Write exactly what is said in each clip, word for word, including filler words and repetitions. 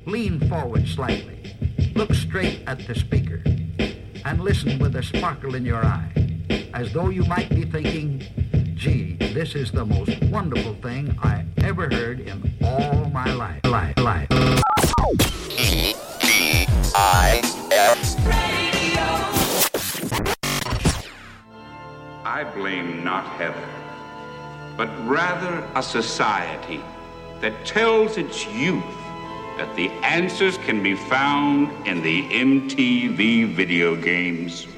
Lean forward slightly. Look straight at the speaker. And listen with a sparkle in your eye, as though you might be thinking, gee, this is the most wonderful thing I ever heard in all my life. Life, life. E D I S Radio. I blame not heaven, but rather a society that tells its youth that the answers can be found in the M T V video games.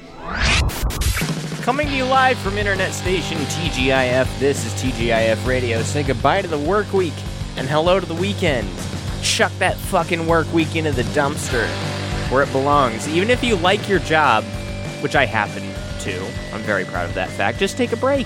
Coming to you live from internet station T G I F, this is T G I F Radio. Say goodbye to the work week and hello to the weekend. Chuck that fucking work week into the dumpster where it belongs. Even if you like your job, which I happen to, I'm very proud of that fact, just take a break.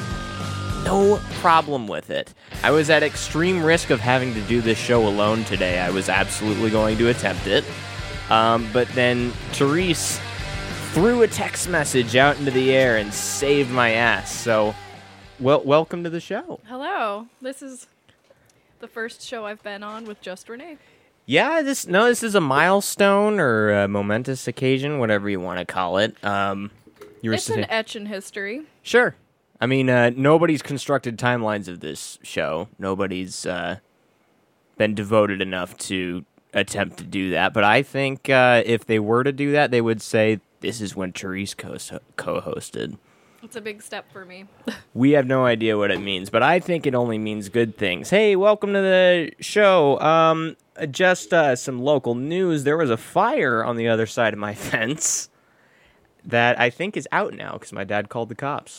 No problem with it. I was at extreme risk of having to do this show alone today. I was absolutely going to attempt it. Um, but then Therese threw a text message out into the air and saved my ass. So, well, welcome to the show. Hello. This is the first show I've been on with just Renee. Yeah, this no, this is a milestone or a momentous occasion, whatever you want to call it. Um, you were it's saying, an etch in history. Sure. I mean, uh, nobody's constructed timelines of this show. Nobody's uh, been devoted enough to attempt to do that. But I think uh, if they were to do that, they would say, this is when Therese co- co-hosted. It's a big step for me. We have no idea what it means, but I think it only means good things. Hey, welcome to the show. Um, just uh, some local news. There was a fire on the other side of my fence that I think is out now because my dad called the cops.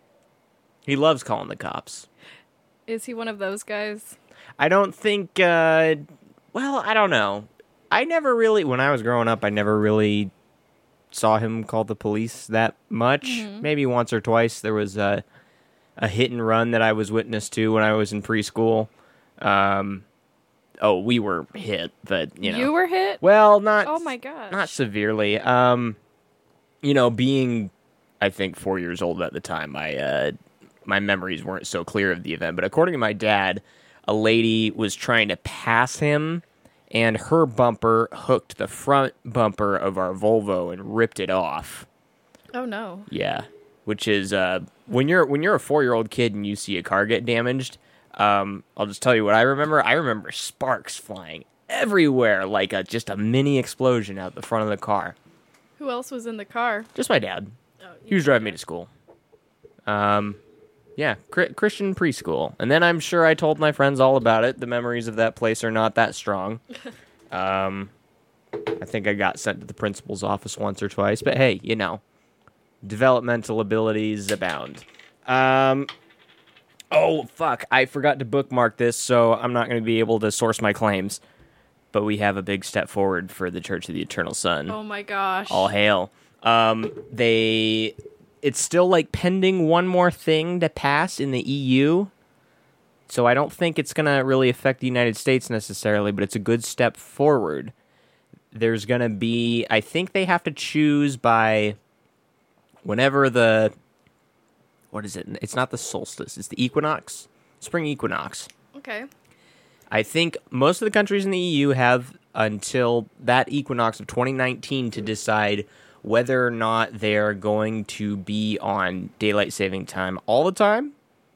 He loves calling the cops. Is he one of those guys? I don't think, uh, well, I don't know. I never really, when I was growing up, I never really saw him call the police that much. Mm-hmm. Maybe once or twice. There was a, a hit and run that I was witness to when I was in preschool. Um, oh, we were hit, but, you know. You were hit? Well, not. Oh, my gosh. Not severely. Um, you know, being, I think, four years old at the time, I, uh, my memories weren't so clear of the event, but according to my dad, a lady was trying to pass him, and her bumper hooked the front bumper of our Volvo and ripped it off. Oh no! Yeah, which is uh, when you're when you're a four-year-old kid and you see a car get damaged. Um, I'll just tell you what I remember. I remember sparks flying everywhere, like a just a mini explosion out the front of the car. Who else was in the car? Just my dad. Oh, he was driving me to school. Um. Yeah, Christian preschool. And then I'm sure I told my friends all about it. The memories of that place are not that strong. um, I think I got sent to the principal's office once or twice. But hey, you know, developmental abilities abound. Um, oh, fuck. I forgot to bookmark this, so I'm not going to be able to source my claims. But we have a big step forward for the Church of the Eternal Son. Oh, my gosh. All hail. Um, they... It's still, like, pending one more thing to pass in the E U. So I don't think it's going to really affect the United States necessarily, but it's a good step forward. There's going to be... I think they have to choose by whenever the... What is it? It's not the solstice. It's the equinox. Spring equinox. Okay. I think most of the countries in the E U have until that equinox of twenty nineteen to decide whether or not they're going to be on daylight saving time all the time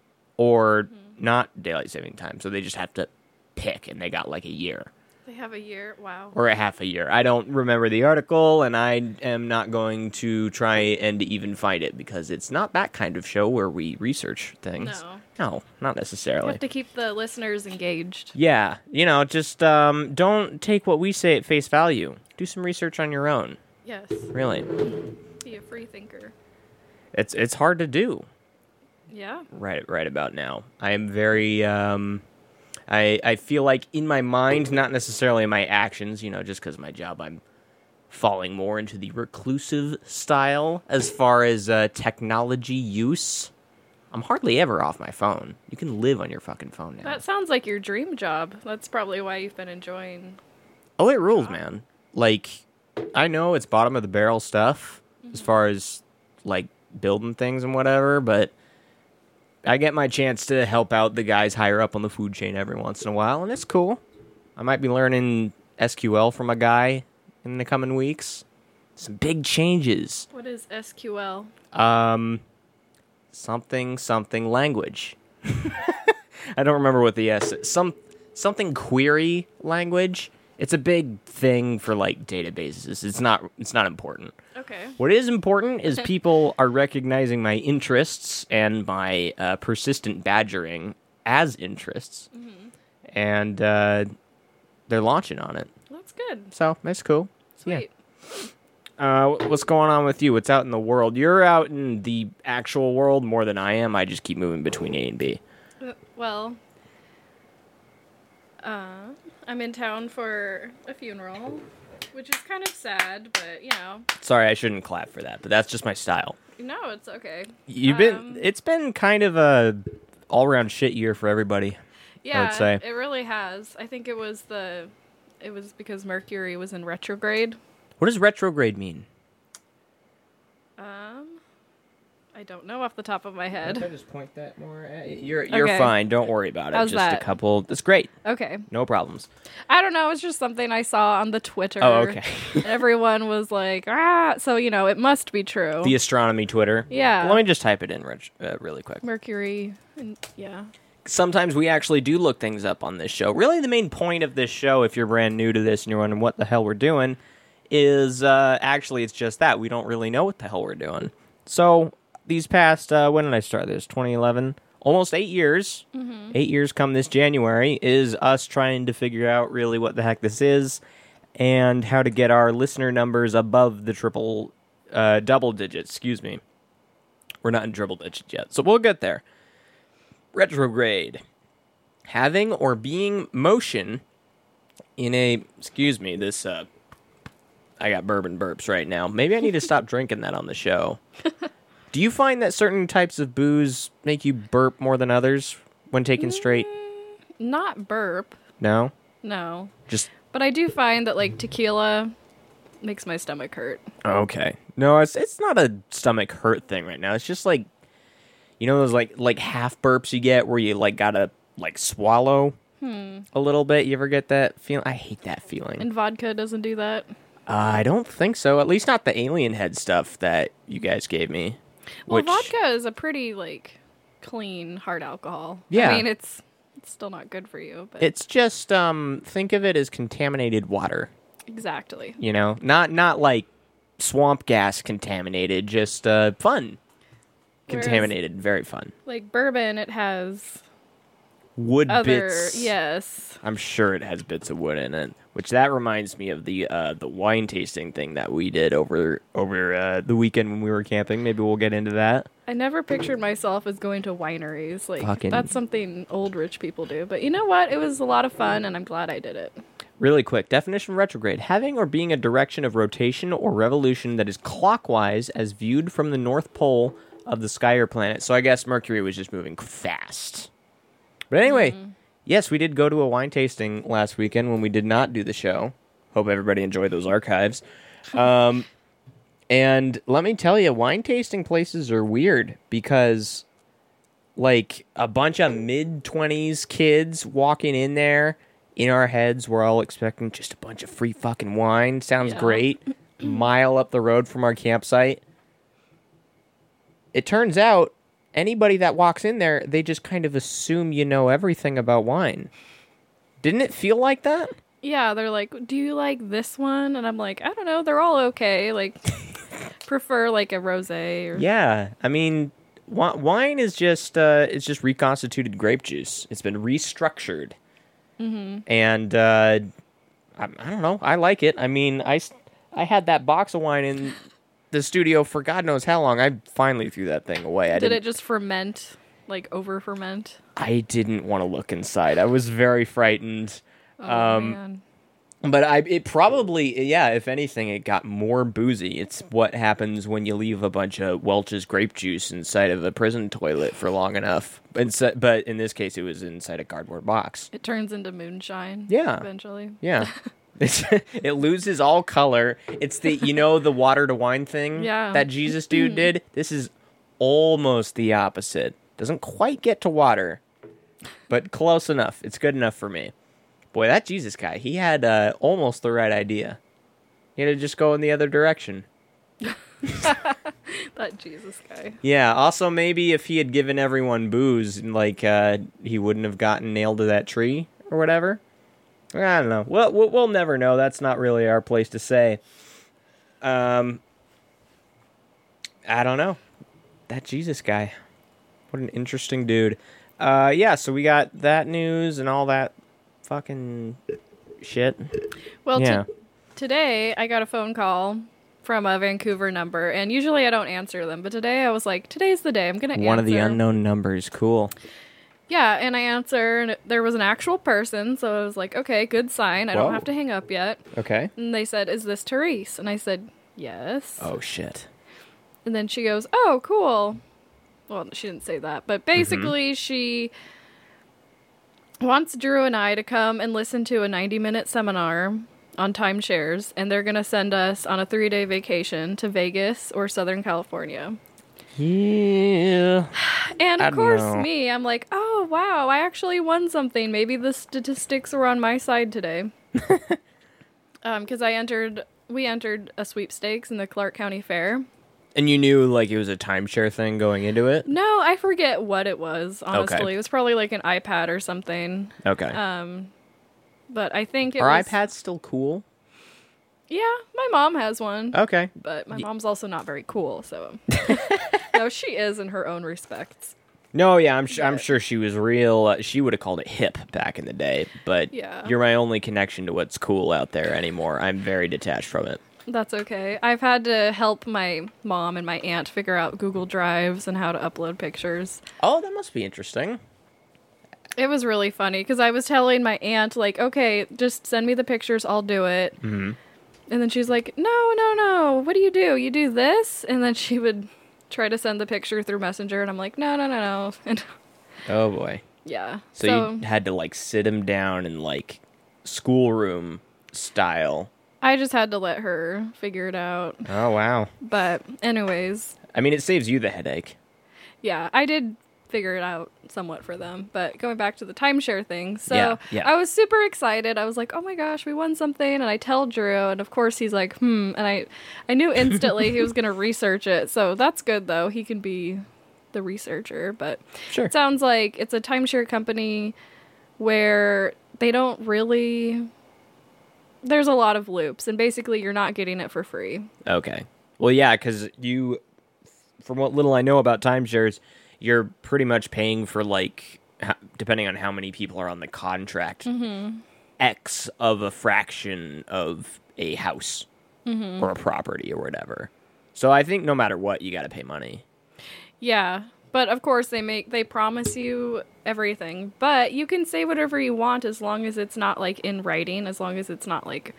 or mm-hmm. not daylight saving time. So they just have to pick, and they got like a year. They have a year? Wow. Or a half a year. I don't remember the article, and I am not going to try and even find it because it's not that kind of show where we research things. No. No, not necessarily. You have to keep the listeners engaged. Yeah. You know, just um, don't take what we say at face value. Do some research on your own. Yes. Really. Be a free thinker. It's it's hard to do. Yeah. Right right about now. I am very um I I feel like in my mind, not necessarily in my actions, you know, just because of my job, I'm falling more into the reclusive style as far as uh, technology use. I'm hardly ever off my phone. You can live on your fucking phone now. That sounds like your dream job. That's probably why you've been enjoying. Oh, it rules, man. Like, I know it's bottom of the barrel stuff mm-hmm. as far as, like, building things and whatever, but I get my chance to help out the guys higher up on the food chain every once in a while, and it's cool. I might be learning S Q L from a guy in the coming weeks. Some big changes. What is S Q L? Um, something, something language. I don't remember what the S is. Some, something query language. It's a big thing for, like, databases. It's not, it's not important. Okay. What is important is people are recognizing my interests and my uh, persistent badgering as interests. Mm-hmm. And uh, they're launching on it. That's good. So, that's cool. Sweet. Yeah. Uh, what's going on with you? What's out in the world? You're out in the actual world more than I am. I just keep moving between A and B. Uh, well, uh, I'm in town for a funeral, which is kind of sad, but, you know. Sorry, I shouldn't clap for that, but that's just my style. No, it's okay. You've been. Um, It's been kind of a all-around shit year for everybody. Yeah, I would say. it really has. I think it was the, it was because Mercury was in retrograde. What does retrograde mean? Um, I don't know off the top of my I head. just point that more at you. You're, you're Okay. fine. Don't worry about it. How's just that? a couple. That's great. Okay. No problems. I don't know. It's just something I saw on the Twitter. Oh, okay. And everyone was like, ah. So, you know, it must be true. The astronomy Twitter. Yeah. Let me just type it in Rich, uh, really quick. Mercury. And, yeah. Sometimes we actually do look things up on this show. Really, the main point of this show, if you're brand new to this and you're wondering what the hell we're doing, is uh, actually it's just that. We don't really know what the hell we're doing. So, these past, uh, when did I start this? twenty eleven? Almost eight years. Mm-hmm. Eight years come this January is us trying to figure out really what the heck this is and how to get our listener numbers above the triple, uh, double digits, excuse me. We're not in triple digits yet, so we'll get there. Retrograde. Having or being motion in a, excuse me, this, uh, I got bourbon burps right now. Maybe I need to stop drinking that on the show. Do you find that certain types of booze make you burp more than others when taken straight? Not burp. No? No. Just, But I do find that, like, tequila makes my stomach hurt. okay. No, it's it's not a stomach hurt thing right now. It's just like, you know those like like half burps you get where you like gotta like swallow Hmm. a little bit? You ever get that feeling? I hate that feeling. And vodka doesn't do that. Uh, I don't think so. At least not the alien head stuff that you guys gave me. Well, which, vodka is a pretty, like, clean hard alcohol. Yeah. I mean, it's it's still not good for you, but It's just um think of it as contaminated water. exactly. You know, not not like swamp gas contaminated, just uh, fun. Whereas- Contaminated, very fun. Like bourbon, it has Wood other bits. yes. I'm sure it has bits of wood in it. Which that reminds me of the uh, the wine tasting thing that we did over over uh, the weekend when we were camping. Maybe we'll get into that. I never pictured myself as going to wineries. Like Fucking- that's something old rich people do. But you know what? It was a lot of fun, and I'm glad I did it. Really quick, definition of retrograde. Having or being a direction of rotation or revolution that is clockwise as viewed from the North Pole of the sky or planet. So I guess Mercury was just moving fast. But anyway, Mm-hmm. yes, we did go to a wine tasting last weekend when we did not do the show. Hope everybody enjoyed those archives. Um, and let me tell you, wine tasting places are weird because, like, a bunch of mid-twenties kids walking in there, in our heads, we're all expecting just a bunch of free fucking wine. Sounds Yeah. great. Mile up the road from our campsite. It turns out, anybody that walks in there, they just kind of assume you know everything about wine. Didn't it feel like that? Yeah, they're like, "Do you like this one?" And I'm like, "I don't know. They're all okay. Like, prefer like a rosé or Yeah, I mean, wi- wine is just uh, it's just reconstituted grape juice. It's been restructured, mm-hmm. and uh, I, I don't know. I like it. I mean, I s- I had that box of wine in the studio for God knows how long. I finally threw that thing away. I Did didn't, it just ferment, like over ferment? I didn't want to look inside. I was very frightened. Oh Um, man. But I, it probably, yeah, if anything, it got more boozy. It's what happens when you leave a bunch of Welch's grape juice inside of a prison toilet for long enough. Inse- But in this case, it was inside a cardboard box. It turns into moonshine. Yeah. Eventually. Yeah. It's, it loses all color. It's the, you know, the water to wine thing Yeah. that Jesus dude did? This is almost the opposite. Doesn't quite get to water, but close enough. It's good enough for me. Boy, that Jesus guy, he had uh, almost the right idea. He had to just go in the other direction. That Jesus guy. Yeah, also maybe if he had given everyone booze, like, uh, he wouldn't have gotten nailed to that tree or whatever. I don't know. Well, we'll, we'll never know. That's not really our place to say. Um, I don't know. That Jesus guy. What an interesting dude. Uh, yeah, so we got that news and all that fucking shit. Well, yeah. t- today I got a phone call from a Vancouver number, and usually I don't answer them, but today I was like, today's the day. I'm going to answer. One of the unknown numbers. Cool. Yeah, and I answer, and there was an actual person, so I was like, okay, good sign. I Whoa. don't have to hang up yet. Okay. And they said, is this Therese? And I said, yes. Oh, shit. And then she goes, oh, cool. Well, she didn't say that, but basically mm-hmm. she wants Drew and I to come and listen to a ninety-minute seminar on timeshares, and they're going to send us on a three-day vacation to Vegas or Southern California. Yeah. And of I course, know. me, I'm like, oh, wow, I actually won something. Maybe the statistics were on my side today. um, because I entered, we entered a sweepstakes in the Clark County Fair. And you knew, like, it was a timeshare thing going into it? No, I forget what it was, honestly. Okay. It was probably like an iPad or something. Okay. Um, but I think it Are was... iPads still cool? Yeah, my mom has one. Okay. But my mom's also not very cool, so... No, she is in her own respects. No, yeah, I'm, sh- I'm But- sure she was real. Uh, she would have called it hip back in the day, but Yeah. you're my only connection to what's cool out there anymore. I'm very detached from it. That's okay. I've had to help my mom and my aunt figure out Google Drives and how to upload pictures. Oh, that must be interesting. It was really funny because I was telling my aunt, like, okay, just send me the pictures, I'll do it. Mm-hmm. And then she's like, no, no, no, what do you do? You do this? And then she would try to send the picture through Messenger, and I'm like, no, no, no, no. And Oh, boy. yeah. So, So, you had to, like, sit him down in, like, schoolroom style. I just had to let her figure it out. Oh, wow. But anyways, I mean, it saves you the headache. yeah, I did figure it out somewhat for them. But going back to the timeshare thing, so Yeah, yeah. I was super excited. I was like, oh my gosh, we won something. And I tell Drew, and of course he's like, hmm. And I, I knew instantly he was going to research it. So that's good, though. He can be the researcher. But Sure. it sounds like it's a timeshare company where they don't really... There's a lot of loops, and basically you're not getting it for free. Okay. Well, yeah, because you, from what little I know about timeshares, you're pretty much paying for, like, ha- depending on how many people are on the contract, Mm-hmm. X of a fraction of a house Mm-hmm. or a property or whatever. So I think no matter what, you got to pay money. Yeah, but of course they make they promise you everything, but you can say whatever you want as long as it's not like in writing, as long as it's not like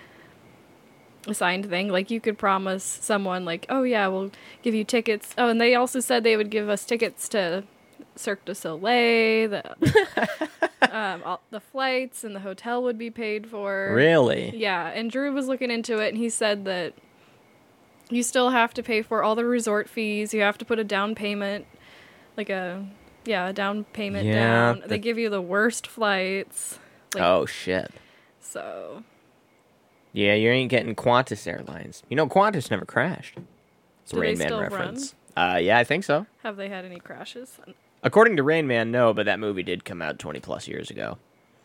a signed thing. Like you could promise someone like, oh yeah, we'll give you tickets. Oh, and they also said they would give us tickets to Cirque du Soleil, the um, all, the flights and the hotel would be paid for. Really? Yeah, and Drew was looking into it, and he said that you still have to pay for all the resort fees. You have to put a down payment, like a, yeah, a down payment Yeah, down. that- They give you the worst flights. Like, Oh, shit. So, Yeah, you ain't getting Qantas Airlines. You know, Qantas never crashed. It's a Do they Rain Man still reference. Uh, yeah, I think so. have they had any crashes? According to Rain Man, no, but that movie did come out twenty plus years ago.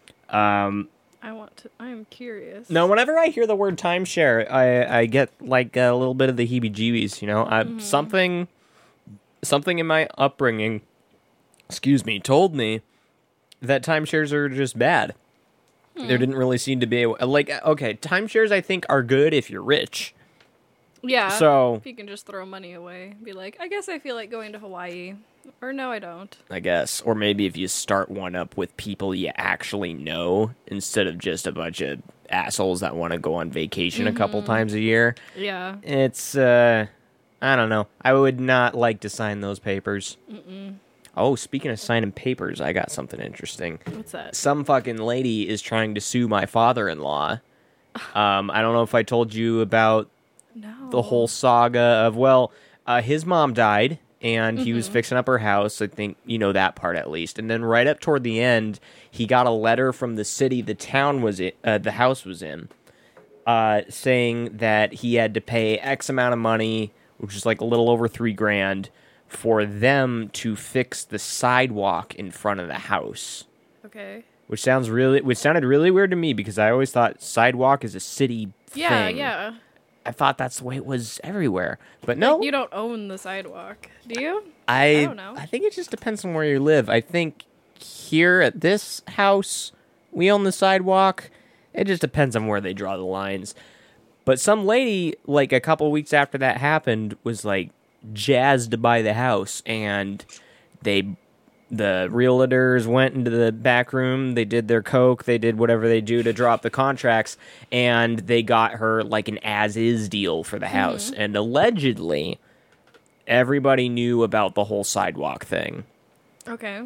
Um, I want to, I am curious. no, whenever I hear the word timeshare, I I get like a little bit of the heebie-jeebies. You know, I, Mm-hmm. something something in my upbringing, excuse me, told me that timeshares are just bad. Hmm. There didn't really seem to be a, like okay, timeshares I think are good if you're rich. Yeah. So- if you can just throw money away, be like, I guess I feel like going to Hawaii. Or no, I don't. I guess. Or maybe if you start one up with people you actually know instead of just a bunch of assholes that want to go on vacation a couple times a year. Yeah. It's, uh, I don't know. I would not like to sign those papers. Mm-mm. Oh, speaking of signing papers, I got something interesting. What's that? Some fucking lady is trying to sue my father-in-law. Um, I don't know if I told you about No. the whole saga of, well, uh, his mom died. and he was fixing up her house. I think you know that part at least. And then right up toward the end, he got a letter from the city the town was in, uh, the house was in, uh, saying that he had to pay X amount of money, which is like a little over three grand, for them to fix the sidewalk in front of the house. Okay. Which sounds really, which sounded really weird to me because I always thought sidewalk is a city Yeah, thing. yeah. I thought that's the way it was everywhere, but no. Like, you don't own the sidewalk, do you? I I don't know. I think it just depends on where you live. I think here at this house, we own the sidewalk. It just depends on where they draw the lines. But some lady, like a couple weeks after that happened, was like jazzed to buy the house, and they, the realtors went into the back room. They did their coke. They did whatever they do to drop the contracts, and they got her like an as-is deal for the house. Mm-hmm. And allegedly, everybody knew about the whole sidewalk thing. Okay.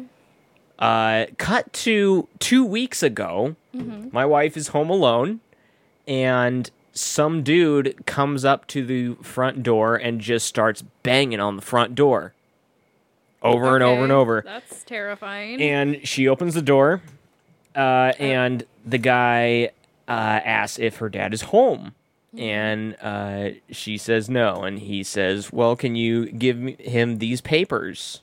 Uh, cut to two weeks ago, Mm-hmm. my wife is home alone, and some dude comes up to the front door and just starts banging on the front door. Over and over and Okay, over. That's terrifying. And she opens the door, uh, and the guy uh, asks if her dad is home. And uh, she says no. And he says, well, can you give me, him these papers?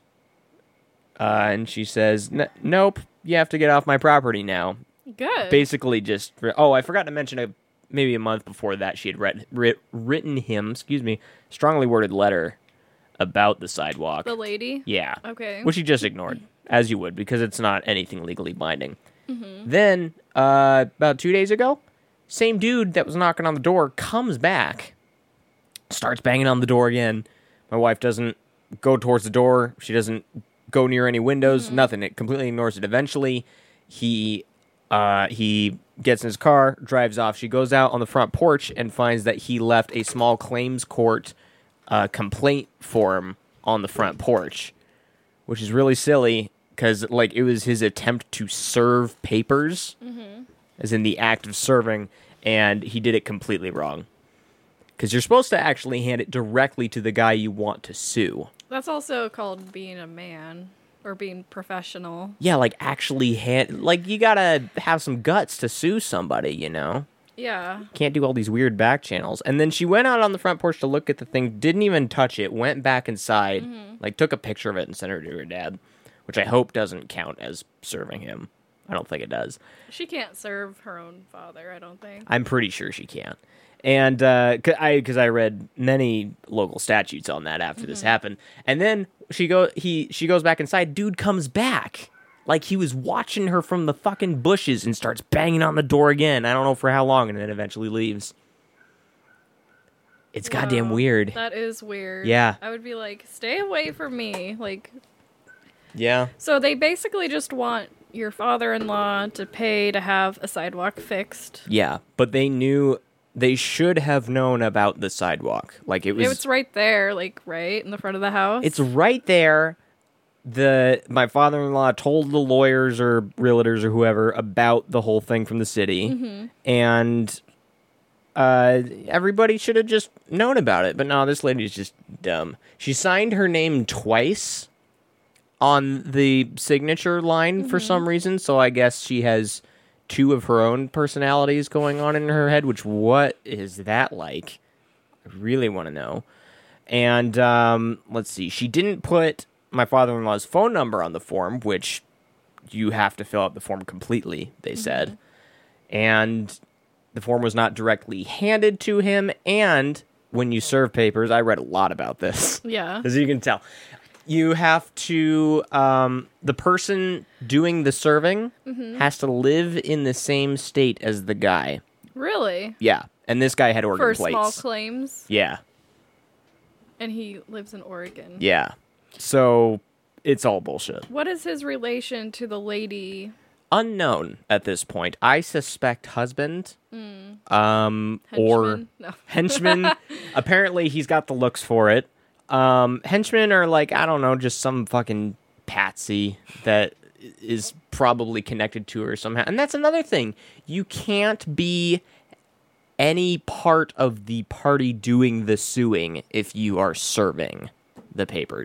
Uh, and she says, "N- nope, you have to get off my property now. Good. Basically just, oh, I forgot to mention a, maybe a month before that she had read, writ, written him, excuse me, strongly worded letter about the sidewalk. The lady? Yeah. Okay. Which he just ignored, as you would, because it's not anything legally binding. Mm-hmm. Then, uh, about two days ago, same dude that was knocking on the door comes back, starts banging on the door again. My wife doesn't go towards the door. She doesn't go near any windows, Mm-hmm. nothing. It completely ignores it. Eventually, he, uh, he gets in his car, drives off. She goes out on the front porch and finds that he left a small claims court uh, complaint form on the front porch, which is really silly because, like, it was his attempt to serve papers, mm-hmm. as in the act of serving, and he did it completely wrong. Because you're supposed to actually hand it directly to the guy you want to sue. That's also called being a man or being professional. Yeah, like, actually hand... Like, you gotta have some guts to sue somebody, you know? Yeah. Can't do all these weird back channels. And then she went out on the front porch to look at the thing, didn't even touch it, went back inside, Mm-hmm. like, took a picture of it and sent it to her dad, which I hope doesn't count as serving him. I don't think it does. She can't serve her own father, I don't think. I'm pretty sure she can't. And uh, cause I because I read many local statutes on that after this happened. And then she go he she goes back inside. Dude comes back like he was watching her from the fucking bushes and starts banging on the door again. I don't know for how long, and then eventually leaves. It's goddamn Wow, weird. That is weird. Yeah. I would be like, stay away from me. Like, Yeah. so they basically just want your father-in-law to pay to have a sidewalk fixed. Yeah, but they knew they should have known about the sidewalk. Like it was It's right there, like right in the front of the house. It's right there. The my father-in-law told the lawyers or realtors or whoever about the whole thing from the city, Mm-hmm. and uh, everybody should have just known about it. But no, this lady's just dumb. She signed her name twice on the signature line Mm-hmm. for some reason, so I guess she has two of her own personalities going on in her head. Which what is that like? I really want to know. And um, let's see. She didn't put my father-in-law's phone number on the form, which you have to fill out the form completely, they said. And the form was not directly handed to him. And when you serve papers, I read a lot about this, yeah. as you can tell. You have to, um, the person doing the serving has to live in the same state as the guy. Really? Yeah. And this guy had Oregon For plates. small claims. Yeah. And he lives in Oregon. Yeah. So it's all bullshit. What is his relation to the lady? Unknown at this point. I suspect husband. Um, or Henchman? No. henchman. Apparently he's got the looks for it. Um, henchmen are like, I don't know, just some fucking patsy that is probably connected to her somehow. And that's another thing. You can't be any part of the party doing the suing if you are serving the papers.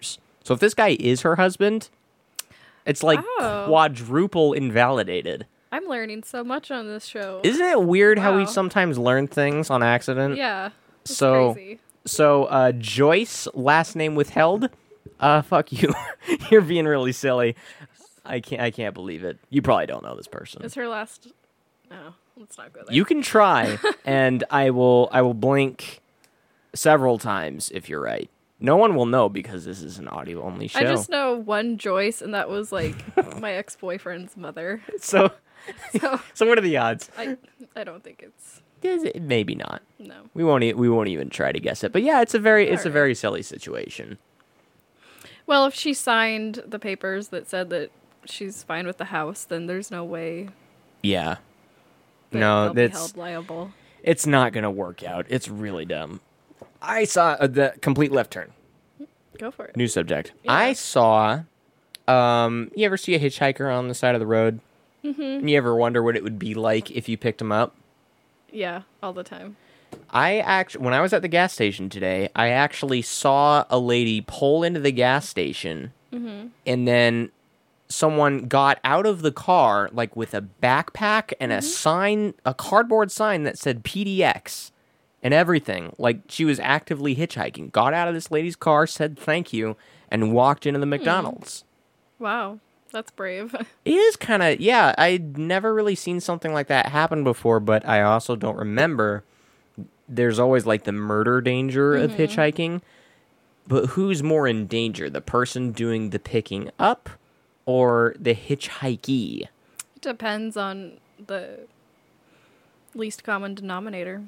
So if this guy is her husband, it's like Oh. quadruple invalidated. I'm learning so much on this show. Isn't it weird how we Wow. sometimes learn things on accident? Yeah. It's So- crazy. So, uh, Joyce, last name withheld. Uh, fuck you. You're being really silly. I can't. I can't believe it. You probably don't know this person. Is her last... No, let's not go there. You can try, and I will. I will blink several times if you're right. No one will know because this is an audio only show. I just know one Joyce, and that was like my ex-boyfriend's mother. So, So so what are the odds? I, I don't think it's Is it- Maybe not. no. We won't. E- we won't even try to guess it. But yeah, it's a very. It's a Alright. very silly situation. Well, if she signed the papers that said that she's fine with the house, then there's no way Yeah. that No, they'll be that's. held liable. It's not gonna work out. It's really dumb. I saw uh, the complete left turn. Go for it. New subject. Yeah. I saw. Um, you ever see a hitchhiker on the side of the road? Mm-hmm. And you ever wonder what it would be like if you picked him up? Yeah, all the time. I actually, when I was at the gas station today, I actually saw a lady pull into the gas station, Mm-hmm. and then someone got out of the car like with a backpack and Mm-hmm. a sign, a cardboard sign that said P D X and everything. Like she was actively hitchhiking. Got out of this lady's car, said thank you, and walked into the Hmm. McDonald's. Wow, that's brave. It is kind of, yeah, I'd never really seen something like that happen before, but I also don't remember. There's always like the murder danger of Mm-hmm. hitchhiking. But who's more in danger, the person doing the picking up or the hitchhikee? It depends on the least common denominator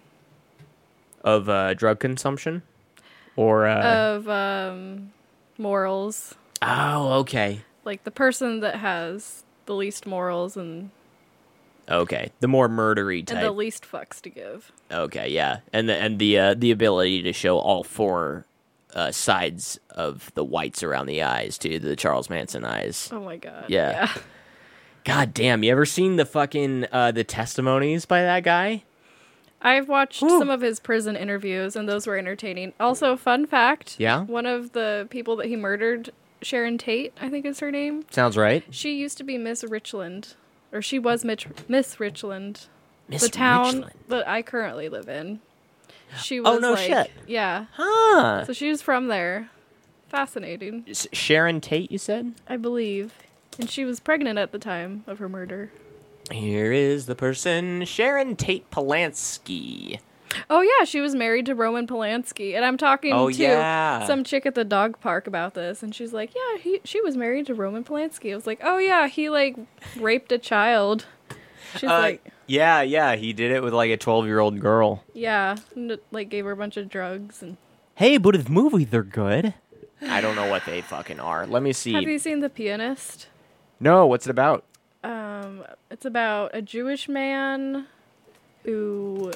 Of uh, drug consumption? Or, uh, of um, morals. oh, okay. Like the person that has the least morals and, Okay, the more murdery type. and the least fucks to give. Okay, yeah, and the and the uh, the ability to show all four uh, sides of the whites around the eyes too, the Charles Manson eyes. Oh my god. Yeah. God damn, you ever seen the fucking uh, the testimonies by that guy? I've watched Whew. some of his prison interviews, and those were entertaining. Also, fun fact. Yeah? One of the people that he murdered, Sharon Tate, I think is her name. Sounds right. She used to be Miss Richland. Or she was Mitch, Miss Richland. Miss the town Richland. that I currently live in. She was Oh, no like, shit. Yeah. Huh. So she was from there. Fascinating, S- Sharon Tate, you said? I believe. And she was pregnant at the time of her murder. Here is the person, Sharon Tate Polanski. Oh yeah, she was married to Roman Polanski, and I'm talking Oh, to yeah. some chick at the dog park about this, and she's like, "Yeah, he she was married to Roman Polanski." I was like, "Oh yeah, he like raped a child." She's Uh, like, yeah, yeah, he did it with like a twelve-year-old girl. "Yeah," and, like gave her a bunch of drugs. And Hey, but if movies are good. I don't know what they fucking are. Let me see. have you seen The Pianist? No, what's it about? Um, it's about a Jewish man who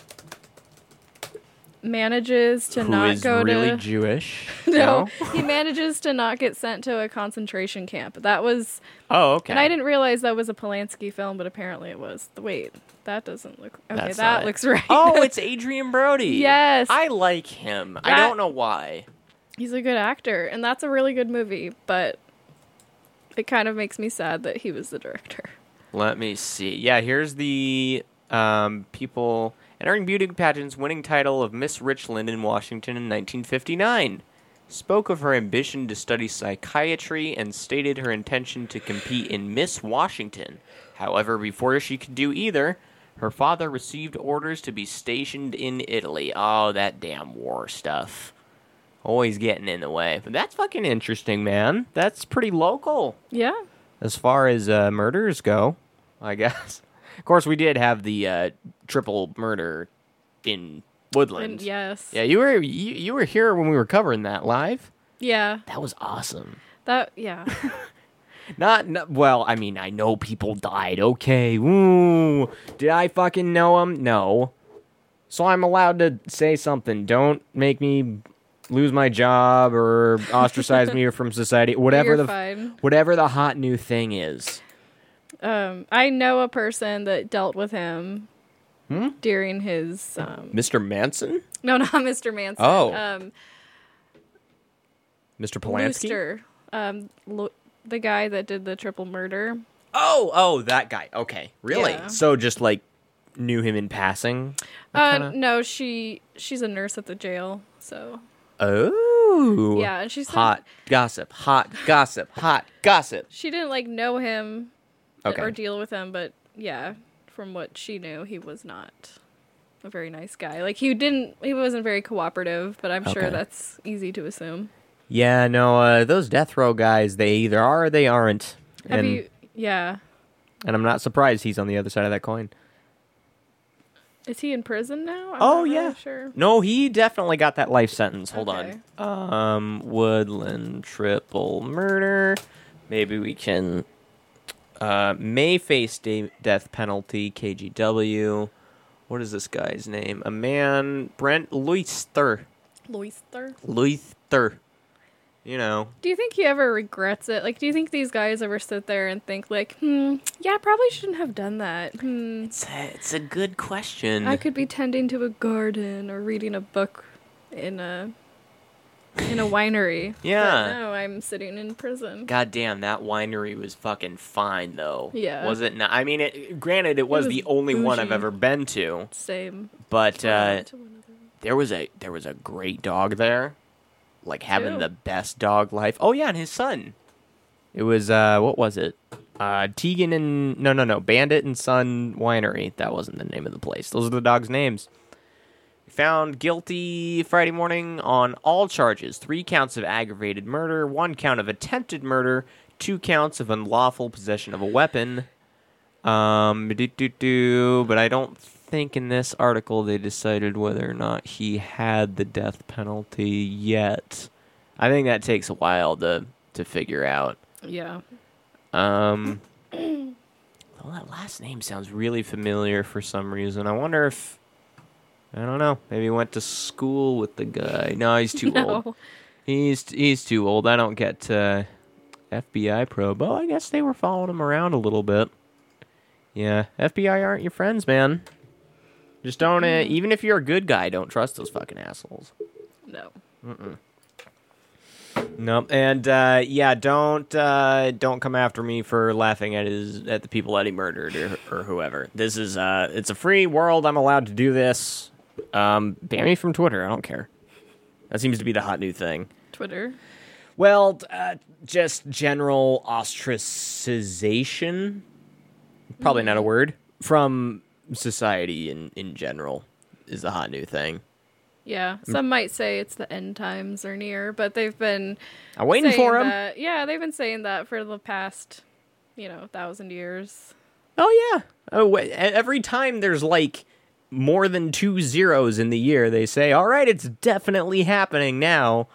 manages to Who not is go really to Jewish? no, he manages to not get sent to a concentration camp. That was, Oh, okay. and I didn't realize that was a Polanski film, but apparently it was. Wait, that doesn't look okay. That's that not it. looks right. Oh, it's Adrian Brody. Yes. I like him. I That- don't know why. He's a good actor, and that's a really good movie. But it kind of makes me sad that he was the director. Let me see. Yeah, here's the um, people entering beauty pageants winning title of Miss Richland in Washington in nineteen fifty-nine. Spoke of her ambition to study psychiatry and stated her intention to compete in Miss Washington. However, before she could do either, her father received orders to be stationed in Italy. Oh, that damn war stuff. Always getting in the way. But that's fucking interesting, man. That's pretty local. Yeah. As far as uh, murders go, I guess. Of course, we did have the uh, triple murder in Woodland. And yes. Yeah, you were you, you were here when we were covering that live. Yeah. That was awesome. That yeah. Not, not well. I mean, I know people died. Okay, ooh, did I fucking know them? No. So I'm allowed to say something. Don't make me lose my job or ostracize me from society. Whatever You're the fine. whatever the hot new thing is. Um, I know a person that dealt with him Hmm? during his um, Mister Manson? no, not Mister Manson. Oh. um, Mister Polanski? Looster. Um, lo- the guy that did the triple murder. Oh, oh, that guy. Okay, really? Yeah. So just like knew him in passing? Uh, kinda- no, she she's a nurse at the jail, so Oh. yeah, and she said Hot gossip, hot gossip, hot gossip. she didn't like know him Okay. or deal with him, but yeah, from what she knew, he was not a very nice guy. Like he didn't, he wasn't very cooperative, but I'm sure Okay. that's easy to assume. Yeah, no, uh, those death row guys, they either are or they aren't. Have and, you? Yeah, and I'm not surprised he's on the other side of that coin. is he in prison now? I'm Oh, not really yeah. sure. No, he definitely got that life sentence. Hold Okay. on. Um, Woodland triple murder. Maybe we can. Uh, may face de- death penalty. K G W. What is this guy's name? A man, Brent Luister. Loister. Luister. You know. Do you think he ever regrets it? Like, do you think these guys ever sit there and think, like, hmm, yeah, I probably shouldn't have done that. Hmm, It's a, it's a good question. I could be tending to a garden or reading a book in a in a winery. Yeah. But no, I'm sitting in prison. God damn, that winery was fucking fine, though. Yeah. Was it not? I mean, it, granted, it was, was the only one I've bougie. ever been to, Same. but uh, To one other. there was a there was a great dog there, like having Ew. the best dog life. Oh yeah, and his son. It was uh, what was it? Uh, Tegan and no no no Bandit and Son Winery. That wasn't the name of the place. Those are the dogs' names. Found guilty Friday morning on all charges: three counts of aggravated murder, one count of attempted murder, two counts of unlawful possession of a weapon. Um, do do do. But I don't think in this article they decided whether or not he had the death penalty yet. I think that takes a while to to figure out. Yeah. Um, well, that last name sounds really familiar for some reason. I wonder if I don't know. Maybe he went to school with the guy. No, he's too old. No. He's he's too old. I don't get uh, F B I probe. Oh, I guess they were following him around a little bit. Yeah, F B I aren't your friends, man. Just don't. Uh, even if you're a good guy, don't trust those fucking assholes. No. Nope. And uh, yeah, don't uh, don't come after me for laughing at his at the people that he murdered or, or whoever. This is uh, it's a free world. I'm allowed to do this. Um, ban me from Twitter. I don't care. That seems to be the hot new thing. Twitter. Well, uh, just general ostracization. Probably not a word from society in in general is the hot new thing. Yeah. Some might say it's the end times are near, but they've been I'm waiting saying for him. that- yeah, they've been saying that for the past, you know, thousand years. Oh yeah. Oh, wait. Every time there's like more than two zeros in the year, they say, "All right, it's definitely happening now."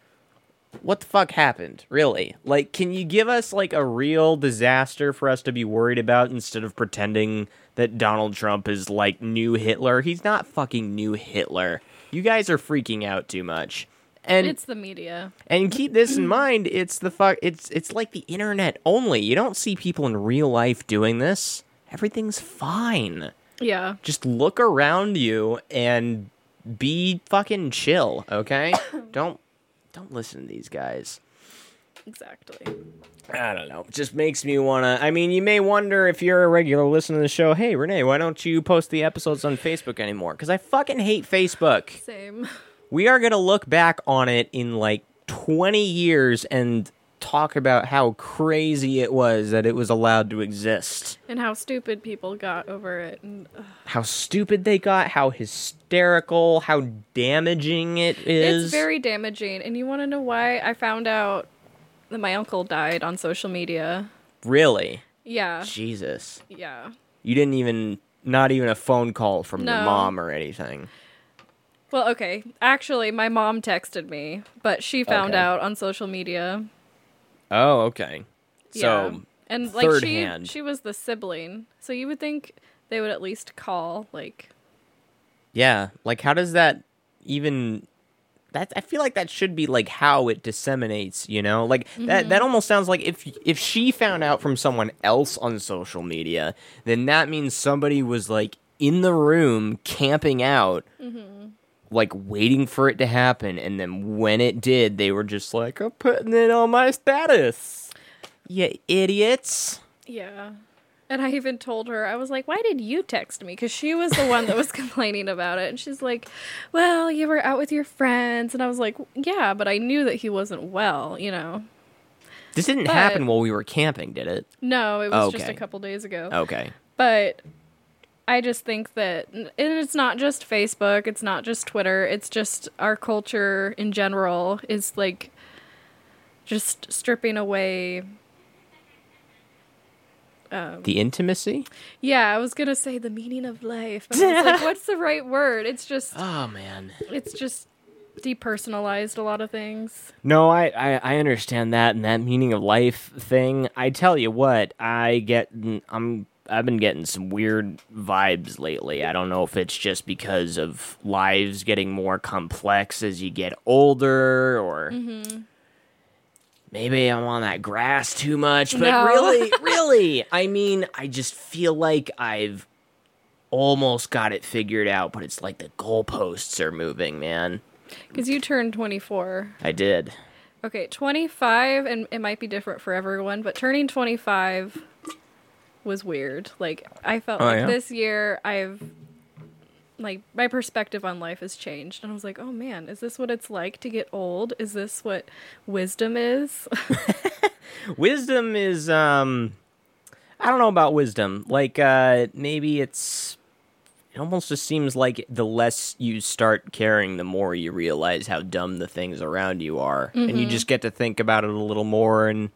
What the fuck happened? Really? Like, can you give us like a real disaster for us to be worried about instead of pretending that Donald Trump is like new Hitler? He's not fucking new Hitler. You guys are freaking out too much. And It's the media. And keep this in mind, it's the fuck it's it's like the internet only. You don't see people in real life doing this. Everything's fine. Yeah. Just look around you and be fucking chill, okay? don't don't listen to these guys. Exactly. I don't know. It just makes me want to... I mean, you may wonder if you're a regular listener to the show, hey, Renee, why don't you post the episodes on Facebook anymore? Because I fucking hate Facebook. Same. We are going to look back on it in like twenty years and talk about how crazy it was that it was allowed to exist. And how stupid people got over it. And ugh. How stupid they got, how hysterical, how damaging it is. It's very damaging. And you want to know why? I found out that my uncle died on social media. Really? Yeah. Jesus. Yeah. You didn't even, not even a phone call from your No. mom or anything. Well, okay. Actually, my mom texted me, but she found Okay. out on social media. Oh, okay. Yeah. So, and like third she hand. she was the sibling. So you would think they would at least call like yeah, like how does that even... That, I feel like that should be like how it disseminates, you know? Like that that almost sounds like if if she found out from someone else on social media, then that means somebody was like in the room camping out like waiting for it to happen, and then when it did, they were just like, I'm putting it on my status. You idiots. Yeah. And I even told her, I was like, why did you text me? Because she was the one that was complaining about it. And she's like, well, you were out with your friends. And I was like, yeah, but I knew that he wasn't well, you know. This didn't But- happen while we were camping, did it? No, it was just Okay. a couple days ago. Okay. But I just think that, and it's not just Facebook, it's not just Twitter, it's just our culture in general is like just stripping away. Um, The intimacy? yeah, I was gonna say the meaning of life, but I was like, what's the right word? It's just, Oh, man. it's just depersonalized a lot of things. No, I, I, I understand that and that meaning of life thing. I tell you what, I get, I'm, I've been getting some weird vibes lately. I don't know if it's just because of lives getting more complex as you get older, or Mm-hmm. maybe I'm on that grass too much. But No. really, really, I mean, I just feel like I've almost got it figured out, but it's like the goalposts are moving, man. Because you turned twenty-four. I did. Okay, twenty-five, and it might be different for everyone, but turning twenty-five was weird. Like, I felt Oh, like yeah? this year I've, like, my perspective on life has changed. And I was like, oh man, is this what it's like to get old? Is this what wisdom is? Wisdom is, um, I don't know about wisdom. Like, uh, maybe it's, it almost just seems like the less you start caring, the more you realize how dumb the things around you are. And you just get to think about it a little more, and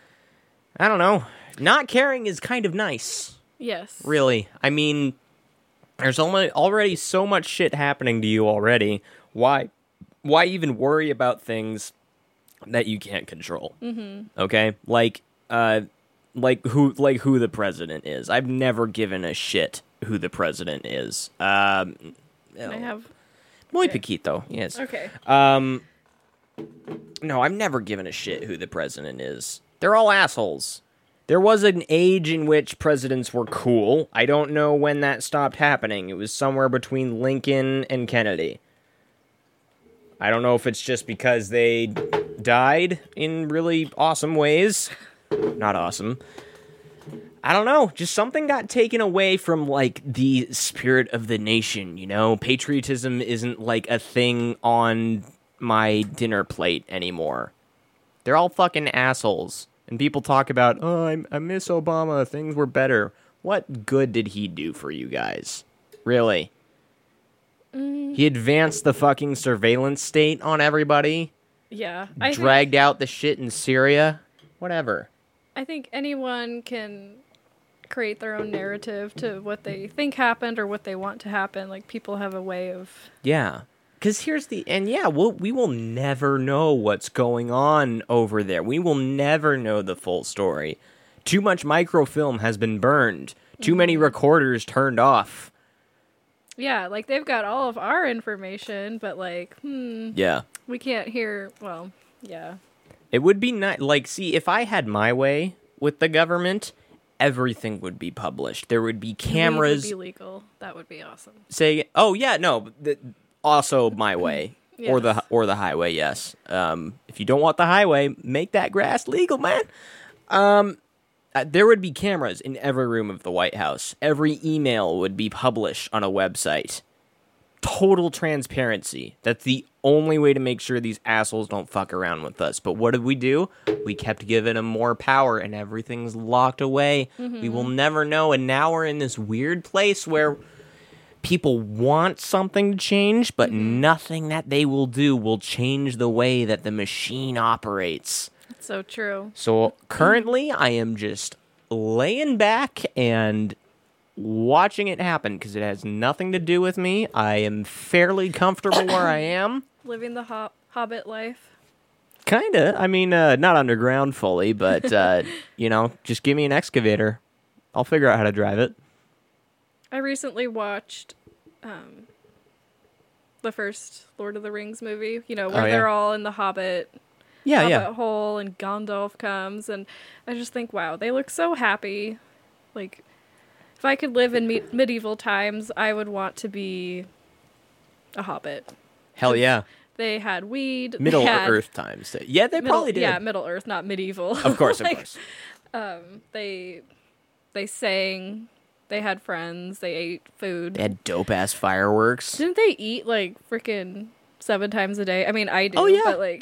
I don't know. Not caring is kind of nice, Yes. really. I mean, there's only already so much shit happening to you already. Why, why even worry about things that you can't control? Mm-hmm. Okay, like, uh, like who, like who the president is. I've never given a shit who the president is. Um, Can I have... muy poquito, yes. Okay. Um, no, I've never given a shit who the president is. They're all assholes. There was an age in which presidents were cool. I don't know when that stopped happening. It was somewhere between Lincoln and Kennedy. I don't know if it's just because they died in really awesome ways. Not awesome. I don't know. Just something got taken away from, like, the spirit of the nation, you know? Patriotism isn't, like, a thing on my dinner plate anymore. They're all fucking assholes. And people talk about, oh, I, I miss Obama, things were better. What good did he do for you guys? Really? Mm. He advanced the fucking surveillance state on everybody? Yeah. I think, Dragged out the shit in Syria? Whatever. I think anyone can create their own narrative to what they think happened or what they want to happen. Like, people have a way of... Yeah. Because here's the... And yeah, we'll, we will never know what's going on over there. We will never know the full story. Too much microfilm has been burned. Too Mm-hmm. many recorders turned off. Yeah, like, they've got all of our information, but, like, hmm, Yeah. we can't hear... Well, yeah. It would be nice. Like, see, if I had my way with the government, everything would be published. There would be cameras... Weed would be legal. That would be awesome. Say, oh, yeah, no... The, also my way, or the Yes. or the highway. Yes. Um, if you don't want the highway, make that grass legal, man. Um, uh, there would be cameras in every room of the White House. Every email would be published on a website. Total transparency. That's the only way to make sure these assholes don't fuck around with us. But what did we do? We kept giving them more power, and everything's locked away. Mm-hmm. We will never know. And now we're in this weird place where people want something to change, but mm-hmm. nothing that they will do will change the way that the machine operates. It's so true. So currently, I am just laying back and watching it happen because it has nothing to do with me. I am fairly comfortable where I am. Living the ho- Hobbit life. Kinda. I mean, uh, not underground fully, but, uh, you know, just give me an excavator. I'll figure out how to drive it. I recently watched um, the first Lord of the Rings movie, you know, where Oh, yeah. they're all in the Hobbit, Yeah, Hobbit yeah. hole, and Gandalf comes, and I just think, wow, they look so happy. Like, if I could live in me- medieval times, I would want to be a hobbit. Hell yeah. They had weed. Middle they had Earth times. Yeah, they middle, probably did. Yeah, Middle Earth, not medieval. Of course, Like, of course. Um, they they sang. They had friends. They ate food. They had dope-ass fireworks. Didn't they eat, like, freaking seven times a day? I mean, I do, Oh, yeah. but, like...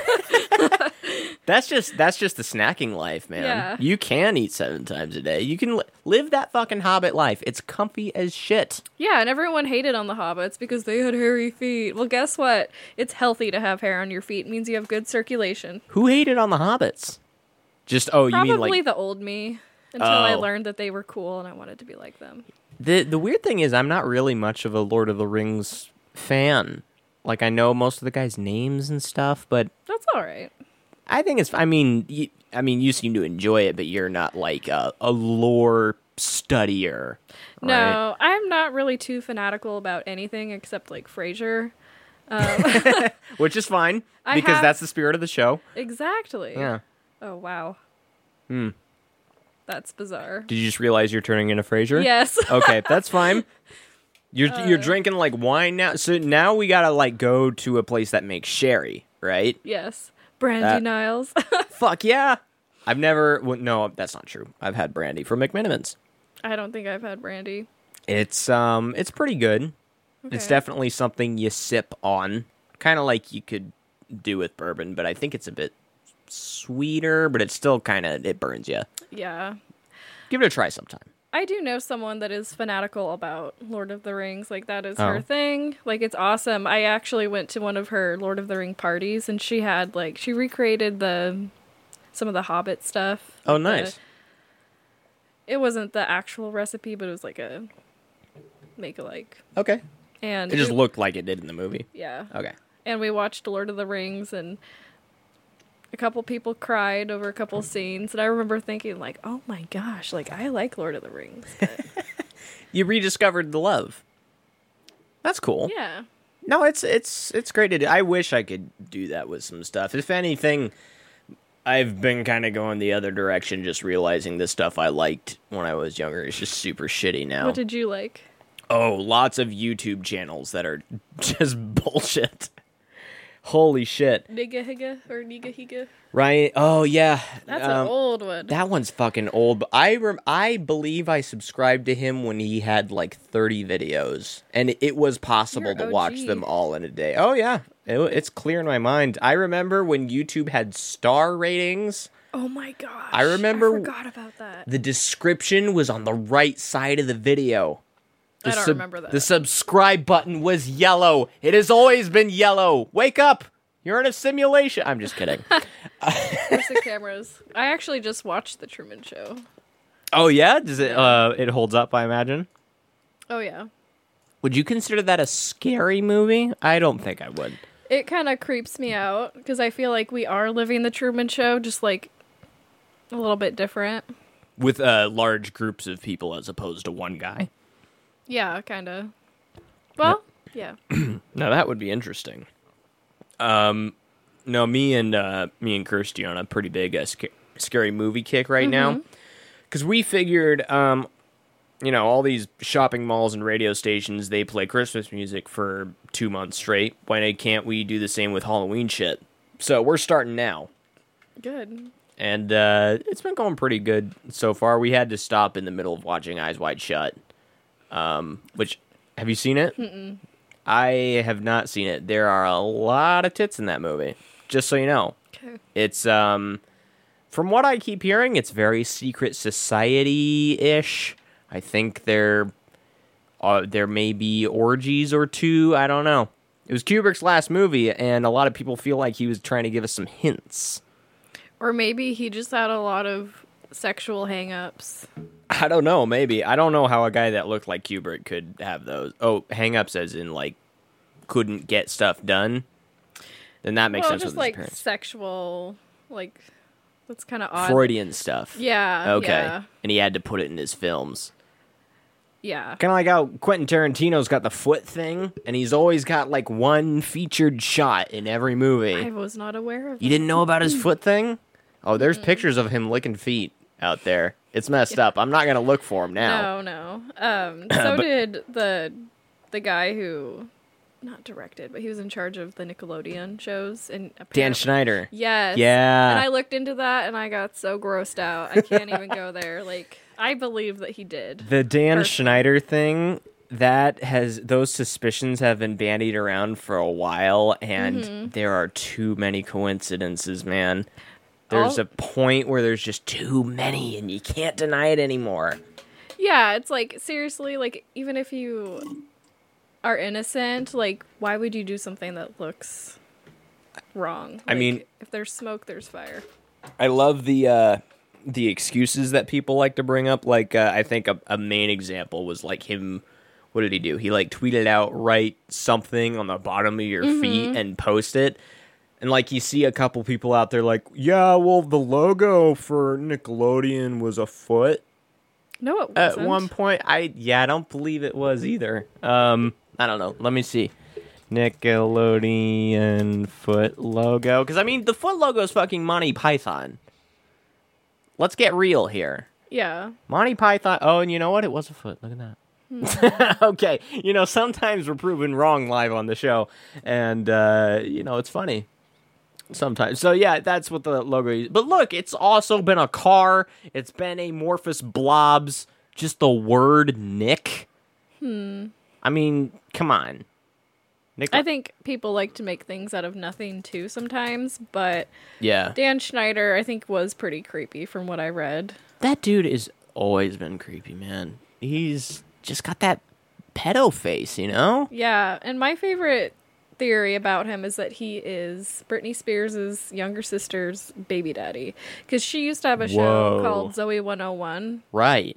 That's just that's just the snacking life, man. Yeah. You can eat seven times a day. You can li- live that fucking Hobbit life. It's comfy as shit. Yeah, and everyone hated on the hobbits because they had hairy feet. Well, guess what? It's healthy to have hair on your feet. It means you have good circulation. Who hated on the hobbits? Just oh, you Probably mean like the old me, until I Oh. learned that they were cool and I wanted to be like them. the the weird thing is I'm not really much of a Lord of the Rings fan. Like I know most of the guys' names and stuff, but That's all right. I think it's. I mean, you, I mean, you seem to enjoy it, but you're not like a, a lore studier. Right? No, I'm not really too fanatical about anything except, like, Frasier. Um, Which is fine I because have- that's the spirit of the show. exactly. Yeah. Oh, wow. Hmm. That's bizarre. Did you just realize you're turning into Frasier? Yes. Okay, that's fine. You're Uh. you're drinking like wine now, so now we gotta like go to a place that makes sherry, right? Yes. Brandy That- Niles. Fuck yeah! I've never. Well, no, that's not true. I've had brandy from McMinimans. I don't think I've had brandy. It's um, it's pretty good. It's Okay. definitely something you sip on, kind of like you could do with bourbon, but I think it's a bit sweeter. But it's still kind of it burns you. Yeah. Give it a try sometime. I do know someone that is fanatical about Lord of the Rings. Like, that is Oh. her thing. Like, it's awesome. I actually went to one of her Lord of the Ring parties, and she had, like, she recreated the, some of the Hobbit stuff. Oh, Like, the- nice. it wasn't the actual recipe, but it was like a make-alike. Okay. And It just we- looked like it did in the movie. yeah. Okay. And we watched Lord of the Rings, and a couple people cried over a couple scenes, and I remember thinking, like, oh my gosh, like, I like Lord of the Rings. But You rediscovered the love. That's cool. yeah. No, it's it's it's great to do. I wish I could do that with some stuff. If anything, I've been kind of going the other direction, just realizing the stuff I liked when I was younger is just super shitty now. What did you like? Oh, lots of YouTube channels that are just bullshit. Holy shit. Niga Higa or Niga Higa? Ryan, oh yeah. That's um, an old one. That one's fucking old. But I rem- I believe I subscribed to him when he had like thirty videos, and it was possible You're to O G. watch them all in a day. Oh yeah, it, it's clear in my mind. I remember when YouTube had star ratings. Oh my gosh. I remember- I forgot about that. The description was on the right side of the video. The I don't remember that. The subscribe button was yellow. It has always been yellow. Wake up! You're in a simulation. I'm just kidding. Where's the cameras? I actually just watched The Truman Show. Oh yeah, does it? Uh, it holds up, I imagine. Oh yeah. Would you consider that a scary movie? I don't think I would. It kind of creeps me out because I feel like we are living The Truman Show, just like a little bit different. With uh, large groups of people as opposed to one guy. Yeah, kind of. Well, yeah. No, that would be interesting. Um, no, me and uh, me and Kirsty are on a pretty big uh, sc- scary movie kick right now, because we figured, um, you know, all these shopping malls and radio stations, they play Christmas music for two months straight. Why can't we do the same with Halloween shit? So we're starting now. Good. And uh, it's been going pretty good so far. We had to stop in the middle of watching Eyes Wide Shut. Um, which, have you seen it? Mm-mm. I have not seen it. There are a lot of tits in that movie, just so you know. Okay. It's, um, from what I keep hearing, it's very secret society-ish. I think there, uh, there may be orgies or two. I don't know. It was Kubrick's last movie, and a lot of people feel like he was trying to give us some hints. Or maybe he just had a lot of sexual hang-ups. I don't know, maybe. I don't know how a guy that looked like Kubrick could have those. Oh, hang-ups as in, like, couldn't get stuff done? Then that makes well, sense just with his like parents. sexual, like, that's kind of odd. Freudian stuff. Yeah. Okay. Yeah. And he had to put it in his films. Yeah. Kind of like how Quentin Tarantino's got the foot thing, and he's always got, like, one featured shot in every movie. I was not aware of You that. didn't know about his foot thing? Oh, there's pictures of him licking feet out there. It's messed up. I'm not going to look for him now. No, no. Um, so But- did the the guy who not directed, but he was in charge of the Nickelodeon shows. And Dan apparently- Schneider. Yes. Yeah. And I looked into that and I got so grossed out. I can't even go there. Like, I believe that he did. The Dan Personally. Schneider thing, that has those suspicions have been bandied around for a while, and Mm-hmm. there are too many coincidences, man. There's All- a point where there's just too many, and you can't deny it anymore. Yeah, it's like, seriously, like, even if you are innocent, like, why would you do something that looks wrong? I Like, mean- if there's smoke, there's fire. I love the uh, the excuses that people like to bring up. Like, uh, I think a, a main example was like him. What did he do? He like tweeted out, write something on the bottom of your feet and post it. And like you see a couple people out there like, yeah, well, the logo for Nickelodeon was a foot. No, it At wasn't. one point, I yeah, I don't believe it was either. Um, I don't know. Let me see. Nickelodeon foot logo. Because, I mean, the foot logo is fucking Monty Python. Let's get real here. Yeah. Monty Python. Oh, and you know what? It was a foot. Look at that. Okay. You know, sometimes we're proven wrong live on the show. And, uh, you know, it's funny. Sometimes. So, yeah, that's what the logo is. But look, it's also been a car. It's been amorphous blobs. Just the word Nick. Hmm. I mean, come on. Nick. I think people like to make things out of nothing too sometimes, but Yeah. Dan Schneider, I think, was pretty creepy from what I read. That dude has always been creepy, man. He's just got that pedo face, you know? Yeah, and my favorite theory about him is that he is Britney Spears' younger sister's baby daddy. Because she used to have a show Whoa. called Zoe one oh one. Right.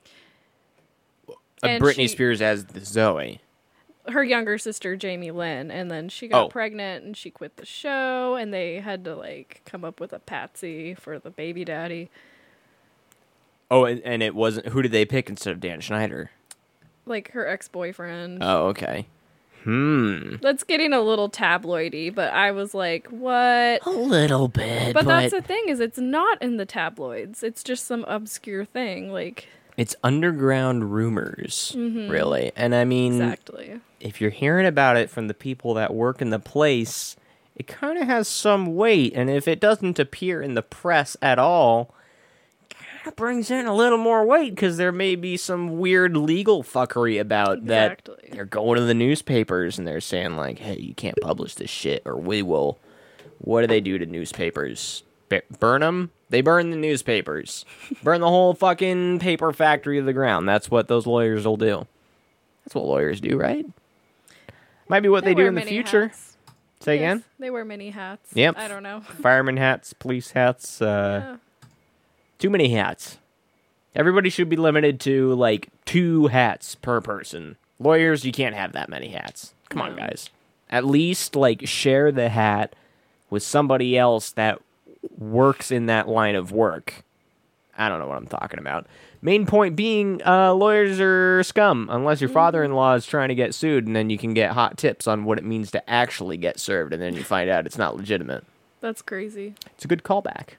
Uh, And Britney she- Spears as the Zoe. Her younger sister, Jamie Lynn, and then she got Oh. pregnant and she quit the show, and they had to, like, come up with a patsy for the baby daddy. Oh, and, and it wasn't. Who did they pick instead of Dan Schneider? Like, her ex-boyfriend. Oh, okay. Hmm. That's getting a little tabloidy, but I was like, what? A little bit, But, but, that's the thing, is it's not in the tabloids. It's just some obscure thing, like, it's underground rumors, really. And I mean, exactly. if you're hearing about it from the people that work in the place, it kind of has some weight. And if it doesn't appear in the press at all, kind of brings in a little more weight because there may be some weird legal fuckery about Exactly. that. They're going to the newspapers and they're saying like, hey, you can't publish this shit or we will. What do they do to newspapers? B- burn them? They burn the newspapers. Burn the whole fucking paper factory to the ground. That's what those lawyers will do. That's what lawyers do, right? Might be what they, do wear in the many future. hats. Say Yes, again? They wear many hats. Yep. I don't know. Fireman hats, police hats, uh, Yeah. too many hats. Everybody should be limited to like two hats per person. Lawyers, you can't have that many hats. Come on, No. guys. At least like share the hat with somebody else that works in that line of work. I don't know what I'm talking about. Main point being, uh, lawyers are scum unless your father-in-law is trying to get sued, and then you can get hot tips on what it means to actually get served, and then you find out it's not legitimate. That's crazy. It's a good callback.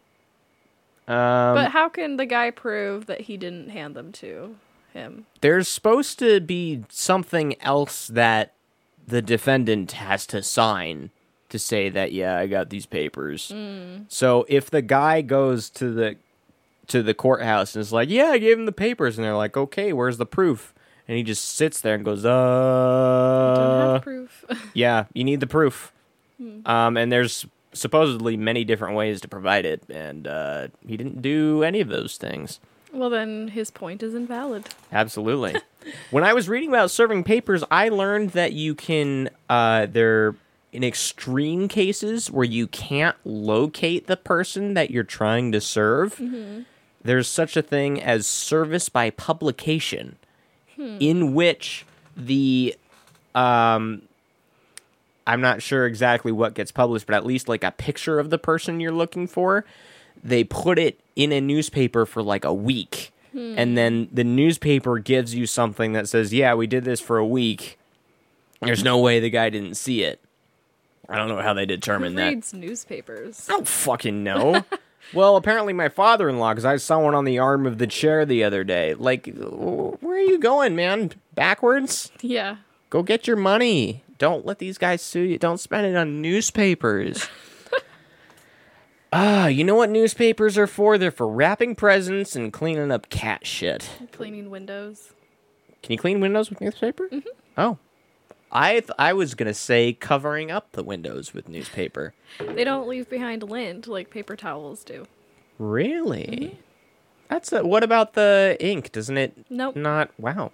Um, But how can the guy prove that he didn't hand them to him? there's supposed to be something else that the defendant has to sign to say that, yeah, I got these papers. So if the guy goes to the to the courthouse and is like, yeah, I gave him the papers, and they're like, okay, where's the proof? And he just sits there and goes, Don't uh, have proof. yeah, you need the proof. Um, and there's supposedly many different ways to provide it, and uh, he didn't do any of those things. Well, then his point is invalid. Absolutely. When I was reading about serving papers, I learned that you can, uh, there, in extreme cases where you can't locate the person that you're trying to serve, there's such a thing as service by publication, in which the, um, I'm not sure exactly what gets published, but at least like a picture of the person you're looking for, they put it in a newspaper for like a week. And then the newspaper gives you something that says, yeah, we did this for a week. There's no way the guy didn't see it. I don't know how they Who determined that. reads newspapers? I don't fucking know. Well, apparently my father-in-law, because I saw one on the arm of the chair the other day. Like, where are you going, man? Backwards? Yeah. Go get your money. Don't let these guys sue you. Don't spend it on newspapers. Ah, you know what newspapers are for? They're for wrapping presents and cleaning up cat shit. Cleaning windows. Can you clean windows with newspaper? Mm-hmm. Oh. I th- I was going to say covering up the windows with newspaper. They don't leave behind lint like paper towels do. Really? Mm-hmm. That's a, what about the ink? Doesn't it Nope. not? Wow.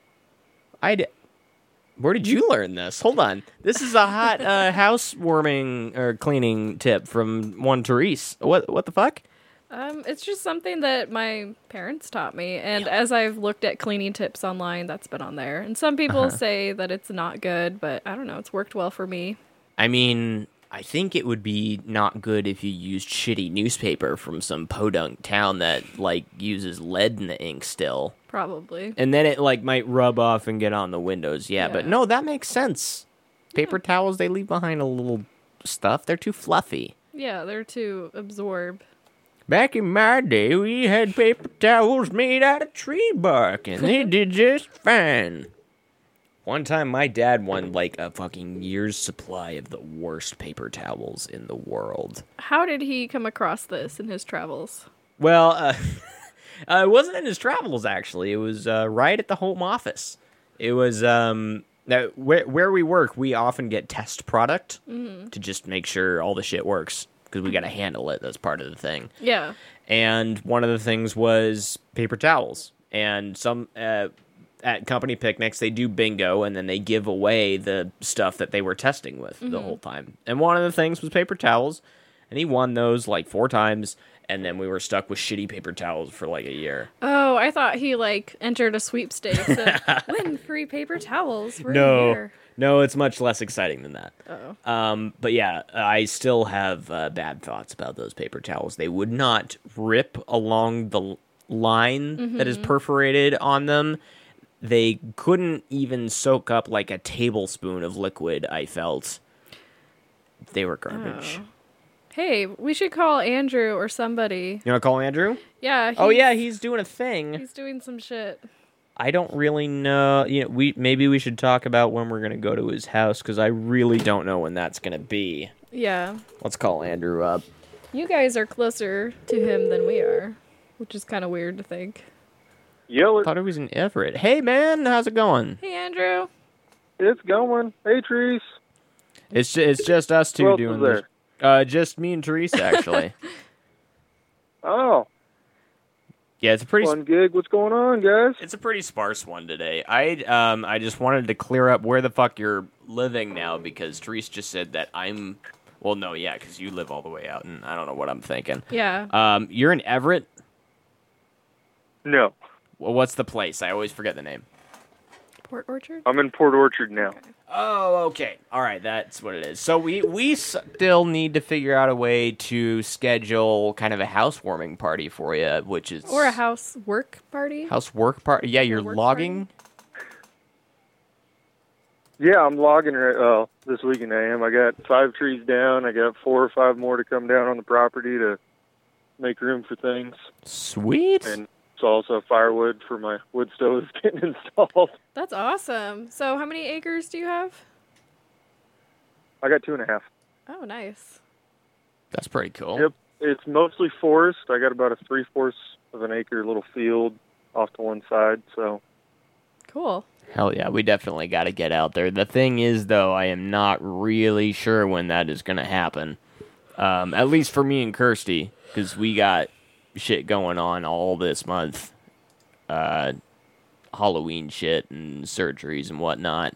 I Where did you learn this? Hold on. This is a hot uh, housewarming or cleaning tip from one Therese. What what the fuck? Um, it's just something that my parents taught me, and as I've looked at cleaning tips online, that's been on there. And some people Uh-huh. say that it's not good, but I don't know, it's worked well for me. I mean, I think it would be not good if you used shitty newspaper from some podunk town that, like, uses lead in the ink still. Probably. And then it, like, might rub off and get on the windows. Yeah, but Yeah. no, that makes sense. Paper towels, they leave behind a little stuff. They're too fluffy. Yeah, they're to absorb. Back in my day, we had paper towels made out of tree bark, and they did just fine. One time, my dad won, like, a fucking year's supply of the worst paper towels in the world. How did he come across this in his travels? Well, uh, uh, it wasn't in his travels, actually. It was uh, right at the home office. It was, um, now, where, where we work, we often get test product Mm-hmm. to just make sure all the shit works, because we got to handle it. That's part of the thing. Yeah. And one of the things was paper towels. And some uh, at company picnics, they do bingo, and then they give away the stuff that they were testing with the whole time. And one of the things was paper towels, and he won those like four times. And then we were stuck with shitty paper towels for like a year. Oh, I thought he, like, entered a sweepstakes and win free paper towels for a No, year. no, it's much less exciting than that. Oh. Um, but yeah, I still have uh, bad thoughts about those paper towels. They would not rip along the l- line Mm-hmm. that is perforated on them. They couldn't even soak up like a tablespoon of liquid, I felt. They were garbage. Oh. Hey, we should call Andrew or somebody. You want to call Andrew? Yeah. Oh he's- yeah, he's doing a thing. He's doing some shit. I don't really know. You know, we maybe we should talk about when we're gonna go to his house, because I really don't know when that's gonna be. Yeah. Let's call Andrew up. You guys are closer to him than we are, which is kind of weird to think. Yell I it. thought he was in Everett. Hey man, how's it going? Hey, Andrew. It's going. Hey, Trees. It's ju- it's just us two Who else doing was this. Uh, just me and Teresa actually. Oh, Yeah, it's a pretty fun gig. What's going on, guys? it's a pretty sparse one today. I um I just wanted to clear up where the fuck you're living now, because Teresa just said that I'm well no yeah because you live all the way out, and I don't know what I'm thinking. Yeah. Um, you're in Everett. No, Well, what's the place? I always forget the name. Port Orchard? I'm in Port Orchard now. Oh, okay. All right, that's what it is. So we we still need to figure out a way to schedule kind of a housewarming party for you, which is Or a house work party? house work party. Yeah, you're work logging. Yeah, I'm logging right, uh, this weekend. I am. I got five trees down. I got four or five more to come down on the property to make room for things. Sweet. And it's also firewood for my wood stove is getting installed. That's awesome. So how many acres do you have? I got two and a half. Oh, nice. That's pretty cool. Yep. It's mostly forest. I got about a three-fourths of an acre little field off to one side, so... Cool. Hell yeah, we definitely got to get out there. The thing is, though, I am not really sure when that is going to happen. Um, at least for me and Kirsty, because we got shit going on all this month. Uh, Halloween shit and surgeries and whatnot.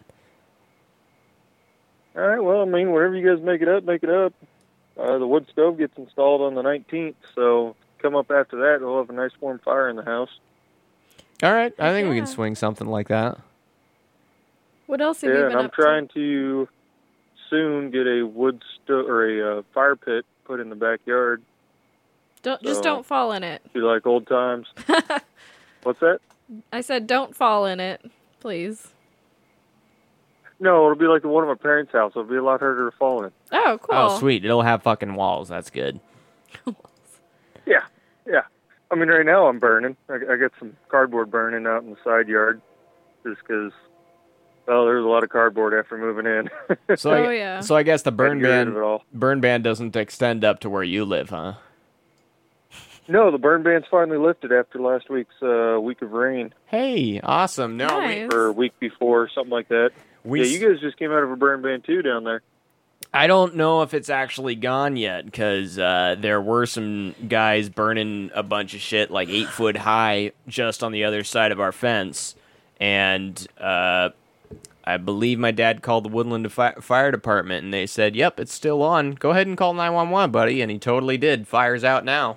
All right, well, I mean, whenever you guys make it up, make it up. Uh, the wood stove gets installed on the nineteenth, so come up after that. We'll have a nice warm fire in the house. All right, I think we can Yeah. swing something like that. What else have you Yeah, been and I'm up trying to soon get a wood stove or a uh, fire pit put in the backyard. to? Don't, just so- don't fall in it. Be like old times. What's that? I said don't fall in it, please. No, it'll be like the one at my parents' house. It'll be a lot harder to fall in. Oh, cool. Oh, sweet. It'll have fucking walls. That's good. Yeah, yeah. I mean, right now I'm burning. I, I got some cardboard burning out in the side yard just because Well, there was a lot of cardboard after moving in. So, Oh, I, yeah. so I guess the burn Had to get rid ban of it all. burn ban doesn't extend up to where you live, huh? No, the burn ban's finally lifted after last week's uh, week of rain, Hey, awesome. No, we, Nice. or a week before, something like that. we yeah, you guys just came out of a burn ban too down there. I don't know if it's actually gone yet, because uh, there were some guys burning a bunch of shit like eight foot high just on the other side of our fence, and uh, I believe my dad called the Woodland fi- Fire Department, and they said, "Yep, it's still on. Go ahead and call nine one one, buddy," and he totally did. Fire's out now.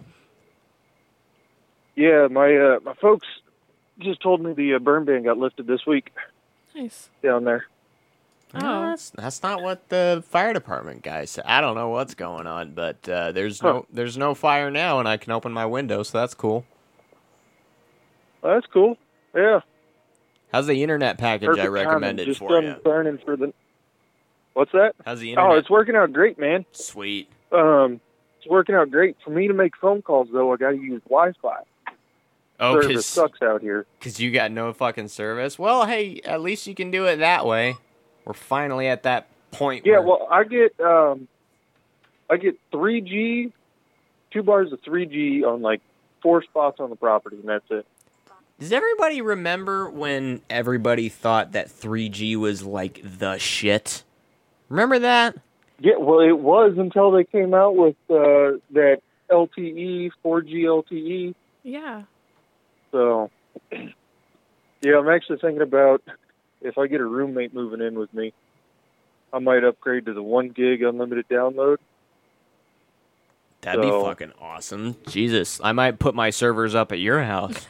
Yeah, my uh, my folks just told me the uh, burn ban got lifted this week Nice. down there. Oh. That's, that's not what the fire department guy said. I don't know what's going on, but uh, there's Huh. no there's no fire now, and I can open my window, so that's cool. Well, that's cool. Yeah. How's the internet package Perfect I recommended timing. Just for done you? burning for the. What's that? How's the internet? Oh, it's working out great, man. Sweet. Um, it's working out great. For me to make phone calls, though, I got to use Wi-Fi. Oh, Service because sucks out here. you got no fucking service? Well, hey, at least you can do it that way. We're finally at that point Yeah, where... well, I get um, I get three G, two bars of three G on like four spots on the property, and that's it. Does everybody remember when everybody thought that three G was like the shit? Remember that? Yeah, well, it was until they came out with uh, that L T E, four G L T E. Yeah. So, yeah, I'm actually thinking about if I get a roommate moving in with me, I might upgrade to the one gig unlimited download. That'd So- be fucking awesome. Jesus, I might put my servers up at your house.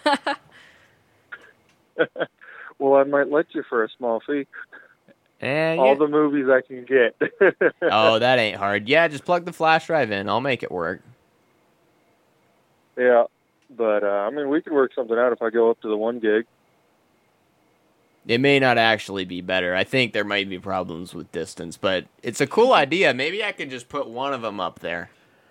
Well, I might let you for a small fee. And All you- the movies I can get. Oh, that ain't hard. Yeah, just plug the flash drive in. I'll make it work. Yeah, but uh, I mean, we could work something out if I go up to the one gig. It may not actually be better. I think there might be problems with distance, but it's a cool idea. Maybe I could just put one of them up there.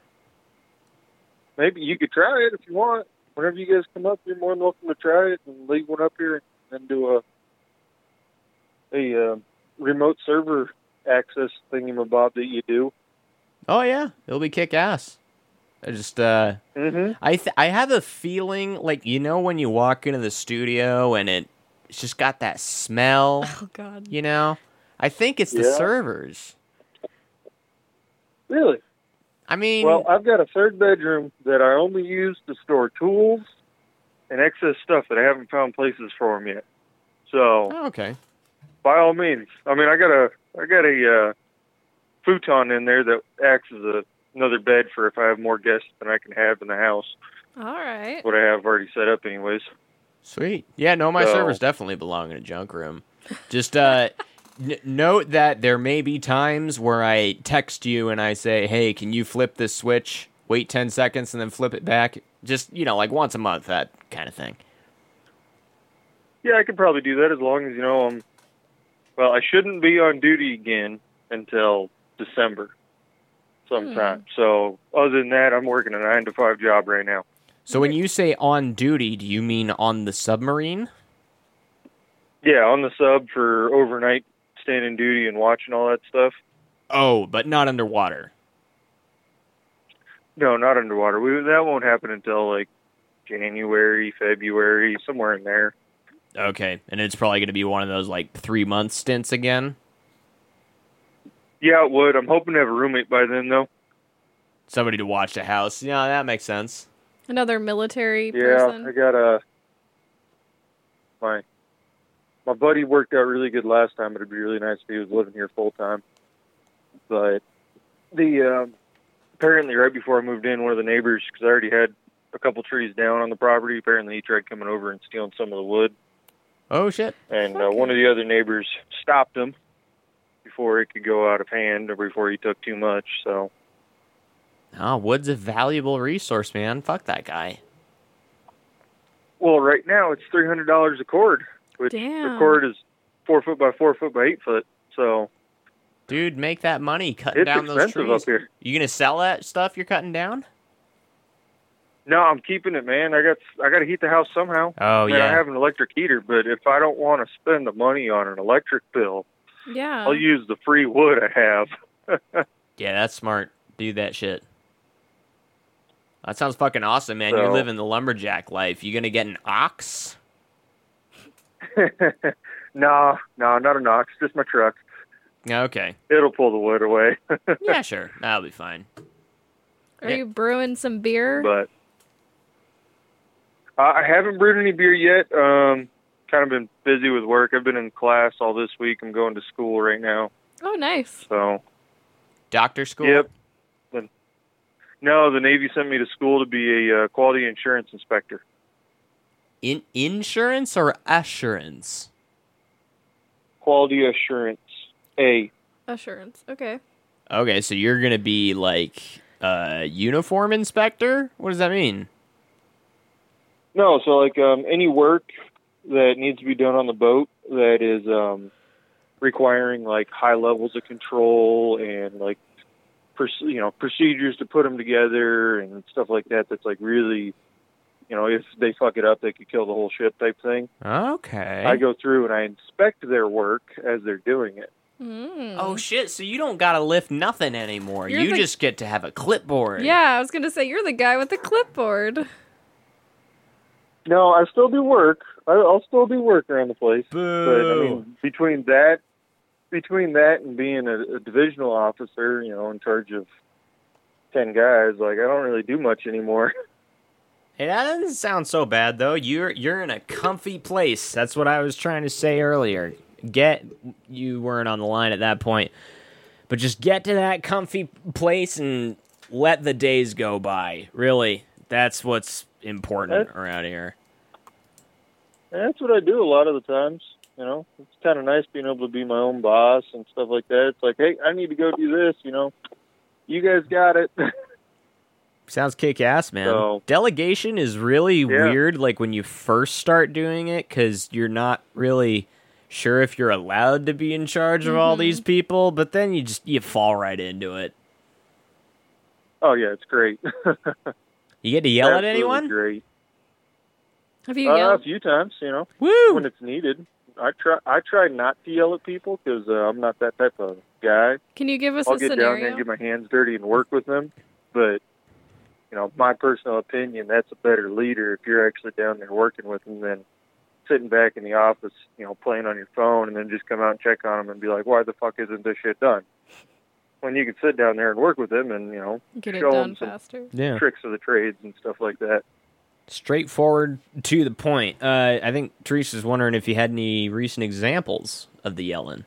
Maybe you could try it if you want. Whenever you guys come up, you're more than welcome to try it and leave one up here and do a a uh, remote server access thingamabob that you do. Oh yeah, it'll be kick ass. I just uh, Mm-hmm. I th- I have a feeling like, you know, when you walk into the studio and it it's just got that smell. Oh, God. You know, I think it's the Yeah. servers. Really? I mean, Well, I've got a third bedroom that I only use to store tools and excess stuff that I haven't found places for them yet. So, oh, okay. by all means, I mean, I got a I got a uh, futon in there that acts as a, another bed for if I have more guests than I can have in the house. All right. What I have already set up, anyways. Sweet. Yeah, no, my So- servers definitely belong in a junk room. Just uh, n- note that there may be times where I text you and I say, hey, can you flip this switch, wait ten seconds, and then flip it back? Just, you know, like once a month, that kind of thing. Yeah, I could probably do that as long as, you know, I'm... Well, I shouldn't be on duty again until December sometime. So, other than that, I'm working a nine to five job right now. So when you say on duty, do you mean on the submarine? Yeah, on the sub for overnight standing duty and watching all that stuff. Oh, but not underwater. No, not underwater. We, that won't happen until, like, January, February, somewhere in there. Okay, and it's probably going to be one of those, like, three-month stints again? Yeah, it would. I'm hoping to have a roommate by then, though. Somebody to watch the house. Yeah, that makes sense. Another military Yeah, person. I got a... My, my buddy worked out really good last time. It'd be really nice if he was living here full-time. But the... Um, apparently, right before I moved in, one of the neighbors, because I already had a couple trees down on the property, apparently he tried coming over and stealing some of the wood. Oh, shit. And uh, one of the other neighbors stopped him before it could go out of hand or before he took too much, so... Oh, wood's a valuable resource, man. Fuck that guy. Well, right now it's three hundred dollars a cord, which Damn. the cord is four foot by four foot by eight foot, so... Dude, make that money cutting It's down those expensive trees. up here. You gonna sell that stuff you're cutting down? No, I'm keeping it, man. I got I got to heat the house somehow. Oh, I mean, yeah. I have an electric heater, but if I don't want to spend the money on an electric bill, Yeah. I'll use the free wood I have. Yeah, that's smart. Do that shit. That sounds fucking awesome, man. So- You're living the lumberjack life. You gonna get an ox? no, no, not an ox, just my truck. Okay. It'll pull the wood away. Yeah, sure. That'll be fine. Are you brewing some beer? But uh, I haven't brewed any beer yet. Um, kind of been busy with work. I've been in class all this week. I'm going to school right now. Oh, nice. So, Doctor school? yep. The, no, the Navy sent me to school to be a uh, quality insurance inspector. In insurance or assurance? Quality assurance. A. Assurance. Okay. Okay, so you're gonna be like a uniform inspector? What does that mean? No, so like um, any work that needs to be done on the boat that is um, requiring like high levels of control and like proce- you know procedures to put them together and stuff like that. That's like really, you know, if they fuck it up, they could kill the whole ship type thing. Okay. I go through and I inspect their work as they're doing it. Mm. Oh shit, so you don't gotta lift nothing anymore. You're you the- just get to have a clipboard. Yeah, I was gonna say you're the guy with the clipboard. No, I still do work. I, I'll still do work around the place. Boo. But I mean, between that, between that and being a, a divisional officer, you know, in charge of ten guys, like I don't really do much anymore. Hey, that doesn't sound so bad though. You're you're in a comfy place. That's what I was trying to say earlier. Get you weren't on the line at that point, but just get to that comfy place and let the days go by. Really, that's what's important around here. And that's what I do a lot of the times. You know, it's kind of nice being able to be my own boss and stuff like that. It's like, hey, I need to go do this. You know, you guys got it. Sounds kick-ass, man. So- Delegation is really Yeah. weird, like when you first start doing it, because you're not really sure if you're allowed to be in charge of all these people, but then you just you fall right into it. Oh yeah, it's great. You get to yell at Absolutely anyone? Great. Have you Uh, a yelled? few times, you know, Woo! when it's needed. I try. I try not to yell at people because uh, I'm not that type of guy. Can you give us I'll a get down there scenario? and get my hands dirty and work with them. But, you know, my personal opinion, that's a better leader if you're actually down there working with them than sitting back in the office, you know, playing on your phone and then just come out and check on them and be like, why the fuck isn't this shit done? When you can sit down there and work with them and, you know, Get it show done them some faster. Yeah. tricks of the trades and stuff like that. Straightforward to the point. Uh, I think Teresa's wondering if you had any recent examples of the yelling.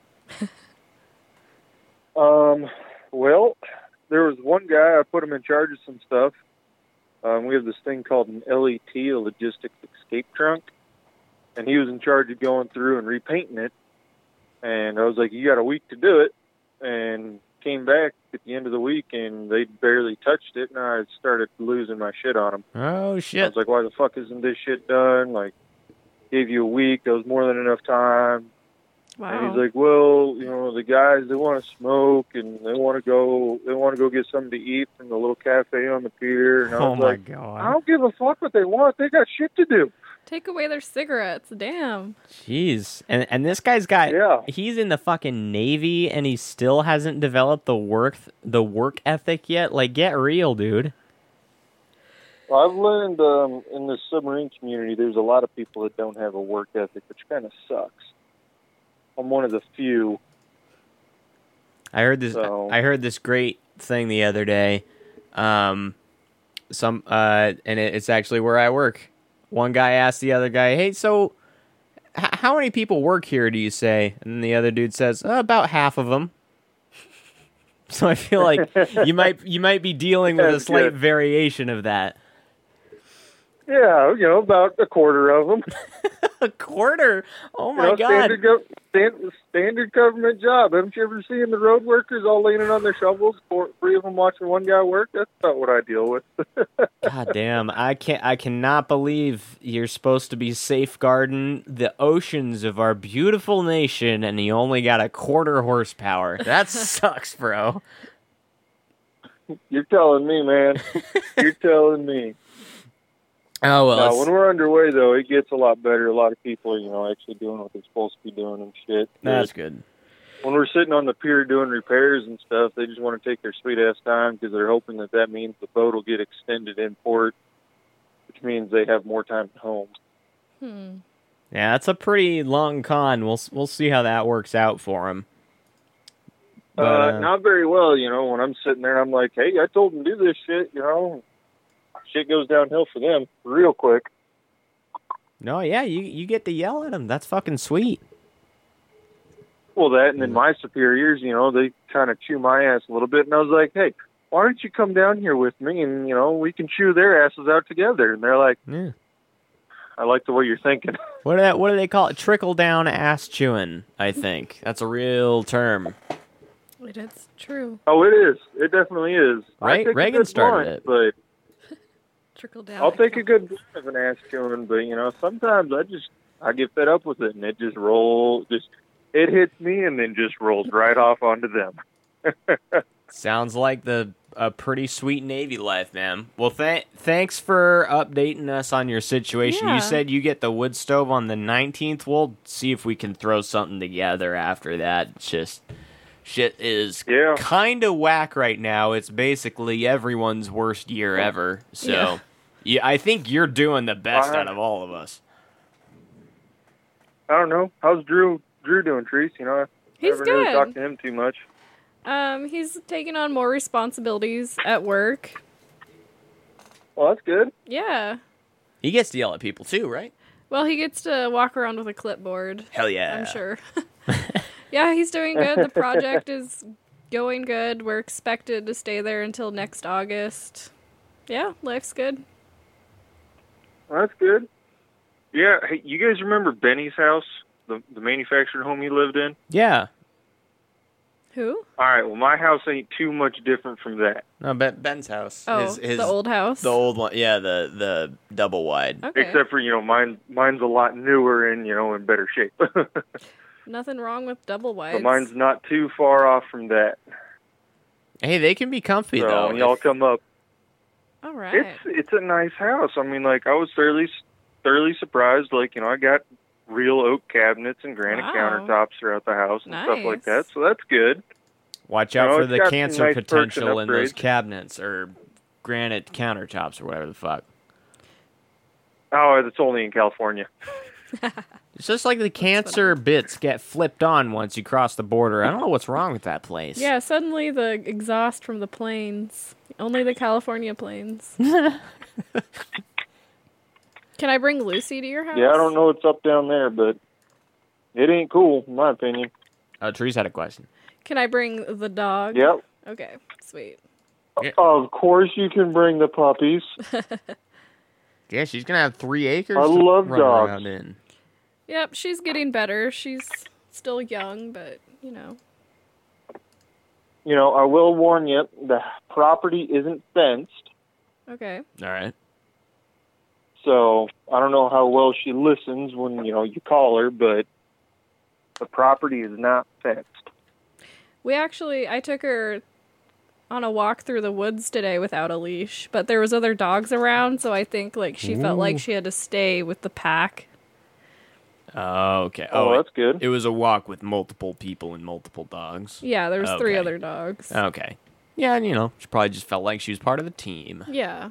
Um, well, there was one guy, I put him in charge of some stuff. Um, we have this thing called an L E T, a logistics escape trunk. And he was in charge of going through and repainting it. And I was like, you got a week to do it. And came back at the end of the week, and they barely touched it. And I started losing my shit on them. Oh, I shit. was like, why the fuck isn't this shit done? Like, gave you a week. That was more than enough time. Wow. And he's like, well, you know, the guys, they want to smoke and they want to go, they want to go get something to eat from the little cafe on the pier. And I Oh, was my like, I God. don't give a fuck what they want. They got shit to do. Take away their cigarettes. Damn. Jeez. And and this guy's got Yeah. he's in the fucking Navy and he still hasn't developed the work the work ethic yet. Like, get real, dude. Well, I've learned um, in the submarine community, there's a lot of people that don't have a work ethic, which kind of sucks. I'm one of the few. I heard this So- I heard this great thing the other day. Um some uh and it, it's actually where I work. One guy asked the other guy, "Hey, so h- how many people work here, do you say?" And then the other dude says, "Uh, about half of them." So I feel like you might you might be dealing with a That's slight good. variation of that. Yeah, you know, about a quarter of them. A quarter? Oh You my know, god. standard, go- stand, standard government job. Haven't you ever seen the road workers all leaning on their shovels, four, three of them watching one guy work? That's about what I deal with. God damn, I can't I cannot believe you're supposed to be safeguarding the oceans of our beautiful nation and you only got a quarter horsepower. That sucks, bro. You're telling me, man. You're telling me. Oh, well. Now, it's- when we're underway, though, it gets a lot better. A lot of people are, you know, actually doing what they're supposed to be doing and shit. That's But good. when we're sitting on the pier doing repairs and stuff, they just want to take their sweet-ass time because they're hoping that that means the boat will get extended in port, which means they have more time at home. Hmm. Yeah, that's a pretty long con. We'll we'll see how that works out for him. But, uh, uh, not very well, you know, when I'm sitting there, I'm like, hey, I told them to do this shit, you know. Shit goes downhill for them real quick. no, yeah, you you get to yell at him. That's fucking sweet. Well, that, and then my superiors, you know, they kind of chew my ass a little bit, and I was like, hey, why don't you come down here with me, and, you know, we can chew their asses out together. And they're like, Yeah. I like the way you're thinking. What do that? What do they call it? Trickle down ass chewing. I think that's a real term. It is true. Oh, it is. It definitely is. I Right? take a Reagan good started blunt, it. But Trickle down. I'll take a good blunt of an ass chewing, but, you know, sometimes I just, I get fed up with it, and it just rolls, just, it hits me and then just rolls right off onto them. Sounds like the a pretty sweet Navy life, man. Well, th- thanks for updating us on your situation. Yeah. You said you get the wood stove on the nineteenth. We'll see if we can throw something together after that. It's just shit is Yeah. kind of whack right now. It's basically everyone's worst year ever. So, Yeah. yeah, I think you're doing the best Uh, out of all of us. I don't know. How's Drew Drew doing, Treese? You know, I He's haven't really good. talked to him too much. Um, he's taking on more responsibilities at work. Well, that's good. Yeah. He gets to yell at people too, right? Well, he gets to walk around with a clipboard. Hell yeah. I'm sure. Yeah, he's doing good. The project is going good. We're expected to stay there until next August. Yeah, life's good. Well, that's good. Yeah, hey, you guys remember Benny's house, the the manufactured home he lived in? Yeah. Who? All right, well, my house ain't too much different from that. No, Ben, Ben's house. Oh, his, his, the old house? The old one, yeah, the the double wide. Okay. Except for, you know, mine mine's a lot newer and, you know, in better shape. So Nothing wrong with double wides. mine's not too far off from that. Hey, they can be comfy So though. when y'all if- come up, All right. it's it's a nice house. I mean, like, I was thoroughly thoroughly surprised. Like, you know, I got real oak cabinets and granite Wow. countertops throughout the house and stuff like Nice. that. So that's good. Watch out No, for it's the got some cancer nice perks and potential in those upgrades. cabinets or granite countertops or whatever the fuck. Oh, it's only in California. It's just like the cancer bits get flipped on once you cross the border. I don't know what's wrong with that place. Yeah, suddenly the exhaust from the planes. Only the California planes. Can I bring Lucy to your house? Yeah, I don't know what's up down there, but it ain't cool, in my opinion. Uh, Therese had a question. Can I bring the dog? Yep. Okay, sweet. Of course you can bring the puppies. Yeah, she's gonna have three acres. I to love run dogs. around in. Yep, she's getting better. She's still young, but, you know. You know, I will warn you, the property isn't fenced, Okay. All right. so I don't know how well she listens when, you know, you call her, but the property is not fenced. We actually, I took her on a walk through the woods today without a leash, but there was other dogs around, so I think, like, she felt like she had to stay with the pack. Oh, okay. Oh, it- that's good. It was a walk with multiple people and multiple dogs. Yeah, there was three Okay. other dogs. Okay. Yeah, and you know, she probably just felt like she was part of the team. Yeah.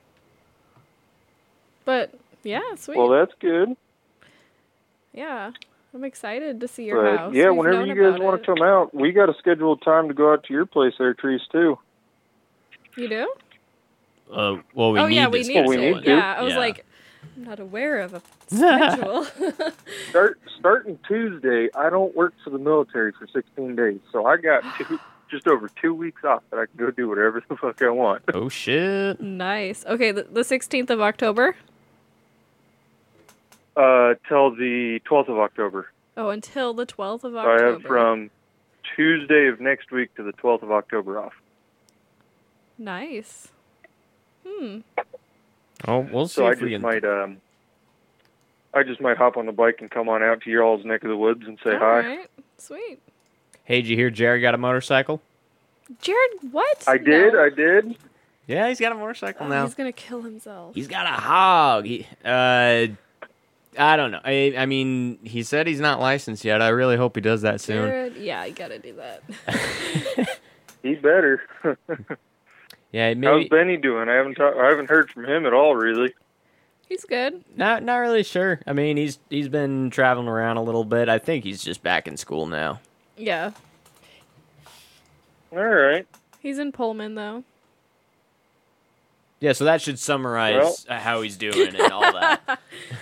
But, yeah, sweet. Well, that's good. Yeah. I'm excited to see your But house. yeah, We've whenever known you guys about want it. to come out, we got a scheduled time to go out to your place there, Trees, too. You do? Uh, well, we oh, need yeah, to we schedule need we to. need to. Yeah, I was Yeah. like, I'm not aware of a schedule. Start starting Tuesday, I don't work for the military for sixteen days, so I got two, just over two weeks off that I can go do whatever the fuck I want. Oh shit! Nice. Okay, the, the sixteenth of October? Uh, till the twelfth of October. Oh, until the twelfth of So October. I have from Tuesday of next week to the twelfth of October off. Nice. Hmm. Oh, we'll see So I if we just can. might, um, I just might hop on the bike and come on out to your all's neck of the woods and say All hi. right. Sweet. Hey, did you hear Jerry got a motorcycle? Jared, what? I did, No. I did. Yeah, he's got a motorcycle Oh, now. he's gonna kill himself. He's got a hog. He, uh, I don't know. I, I mean, he said he's not licensed yet. I really hope he does that soon. Jared, yeah, you gotta do that. He better. Yeah, How's maybe Benny doing? I haven't ta- I haven't heard from him at all, really. He's good. not not really sure. I mean, he's he's been traveling around a little bit. I think he's just back in school now. Yeah. All right. He's in Pullman, though. Yeah, so that should summarize Well- uh, how he's doing and all that.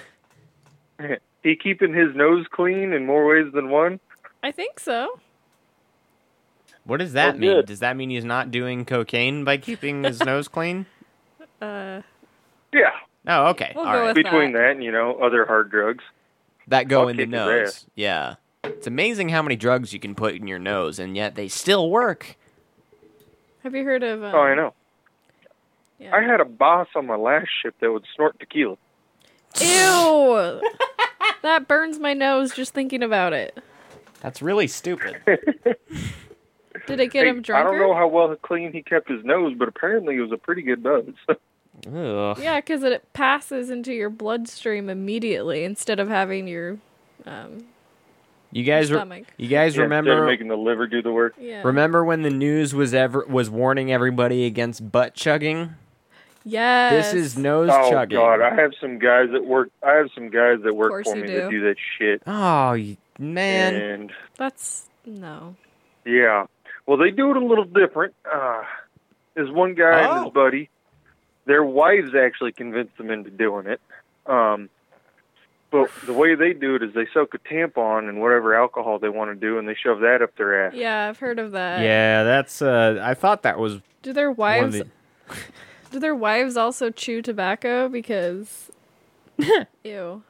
He keeping his nose clean in more ways than one? I think so. What does that Oh, mean? good. Does that mean he's not doing cocaine by keeping his nose clean? Uh, Yeah. Oh, okay. We'll All go right. with- Between that. that and, you know, other hard drugs. That go I'll in the kick his nose. ass. Yeah. It's amazing how many drugs you can put in your nose, and yet they still work. have you heard of? Um, Oh, I know. Yeah. I had a boss on my last ship that would snort tequila. Ew! That burns my nose just thinking about it. That's really stupid. Did it get Hey, him drunker? I don't know how well clean he kept his nose, but apparently it was a pretty good buzz. Ugh. Yeah, because it passes into your bloodstream immediately instead of having your, um, You guys, re- stomach. you guys Yeah, Instead remember? of making the liver do the work. yeah. Remember when the news was ever was warning everybody against butt chugging? Yes. This is nose Oh chugging. God, I have some guys that work. I have some guys that work course for you me do. that do that shit. Oh y- man, And That's no. yeah, well, they do it a little different. Uh, there's one guy and Oh. his buddy. Their wives actually convinced them into doing it. Um, but the way they do it is they soak a tampon in whatever alcohol they want to do, and they shove that up their ass. Yeah, I've heard of that. yeah, that's. Uh, I thought that was Do their one of wives the. do their wives also chew tobacco? Because ew.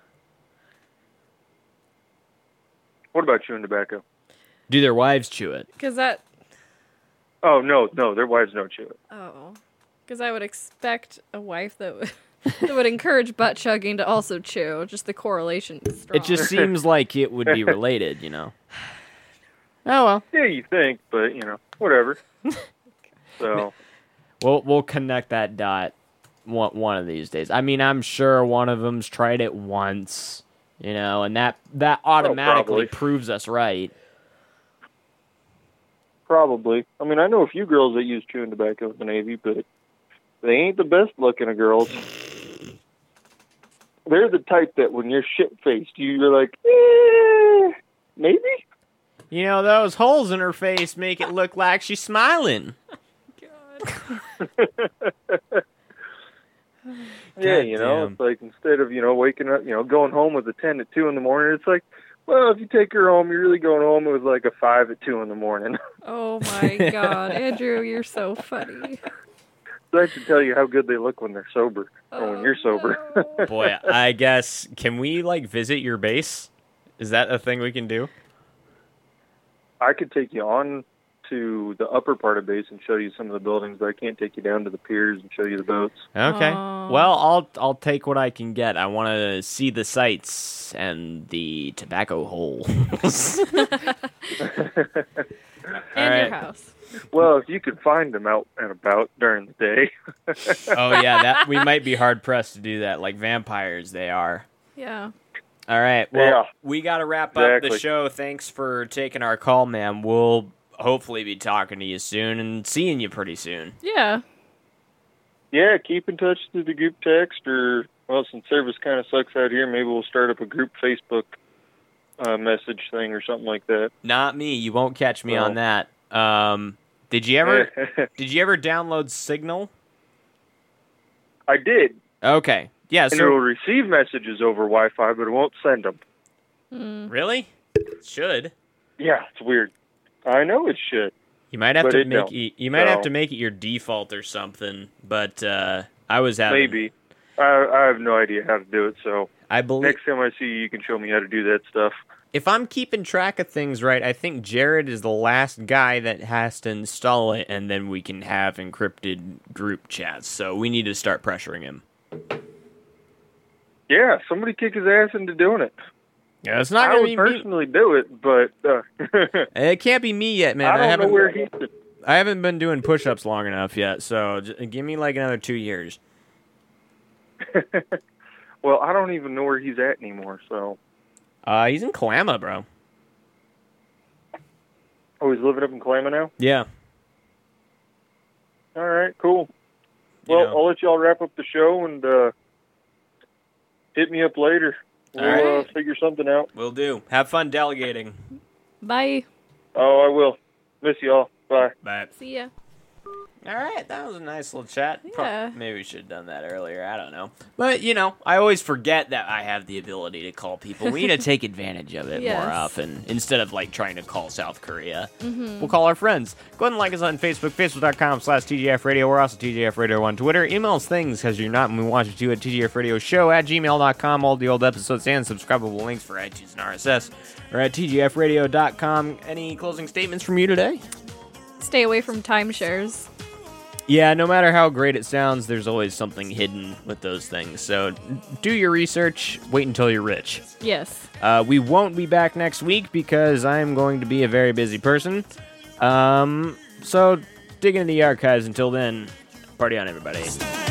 What about chewing tobacco? Do their wives chew it? Because that Oh no, no, their wives don't chew it. oh, because I would expect a wife that would that would encourage butt chugging to also chew. Just the correlation is strong. It just seems like it would be related, you know. Oh well. Yeah, you think, but you know, whatever. So We'll we'll connect that dot one one of these days. I mean, I'm sure one of them's tried it once, you know, and that that automatically probably. proves us right. probably. I mean, I know a few girls that use chewing tobacco in the Navy, but they ain't the best looking of girls. They're the type that when you're shit faced, you're like, eh, maybe. You know, those holes in her face make it look like she's smiling. Yeah, you know, Goddamn. it's like instead of, you know, waking up, you know, going home with a ten at two in the morning, it's like, well, if you take her home, you're really going home with like a five at two in the morning. Oh my god, Andrew, you're so funny. So that should tell you how good they look when they're sober, or when Oh, you're sober. no. Boy, I guess, can we, like, visit your base? Is that a thing we can do? I could take you on to the upper part of base and show you some of the buildings, but I can't take you down to the piers and show you the boats. Okay. Aw. Well, I'll I'll take what I can get. I want to see the sights and the tobacco holes. And right. your house. Well, if you could find them out and about during the day. Oh yeah, that we might be hard pressed to do that. Like vampires, they are. Yeah. All right. Well, Yeah. we got to wrap up the Exactly. show. Thanks for taking our call, man. We'll hopefully be talking to you soon and seeing you pretty soon. Yeah. Yeah, keep in touch through the group text, or, well, since service kind of sucks out here, maybe we'll start up a group Facebook uh, message thing or something like that. Not me. You won't catch me Well. on that. Um, did you ever did you ever download Signal? I did. Okay. Yeah. And it So will receive messages over Wi-Fi, but it won't send them. Mm. really, it should. Yeah, it's weird. I know it should. You might have But to it make don't. you, you might have So- to make it your default or something. But uh, I was having Maybe. I, I have no idea how to do it, so I believe next time I see you, you can show me how to do that stuff. if I'm keeping track of things right, I think Jared is the last guy that has to install it, and then we can have encrypted group chats. So we need to start pressuring him. Yeah, somebody kick his ass into doing it. Yeah, it's not I gonna would be me. personally do it, but uh, It can't be me yet, man. I don't know haven't. where he. I haven't been doing push-ups long enough yet, so j- give me like another two years. Well, I don't even know where he's at anymore, so. Uh, he's in Kalama, bro. Oh, he's living up in Kalama now? Yeah. All right, cool. Well, You know. I'll let y'all wrap up the show and uh, hit me up later. We'll All right. uh, figure something out. Will do. Have fun delegating. Bye. Oh, I will. Miss y'all. Bye. Bye. See ya. All right, that was a nice little chat. Pro- Yeah. Maybe we should have done that earlier. I don't know. But, you know, I always forget that I have the ability to call people. We need to take advantage of it Yes. more often instead of, like, trying to call South Korea. Mm-hmm. We'll call our friends. Go ahead and like us on Facebook, facebook.com slash TGF Radio. We're also T G F Radio on Twitter. Email us things because you're not and we want you to at tgfradioshow at gmail dot com. All the old episodes and subscribable links for iTunes and R S S are at t g f radio dot com. Any closing statements from you today? Stay away from timeshares. Yeah, no matter how great it sounds, there's always something hidden with those things. So do your research. Wait until you're rich. Yes. Uh, we won't be back next week because I'm going to be a very busy person. Um, so dig into the archives. Until then, party on, everybody.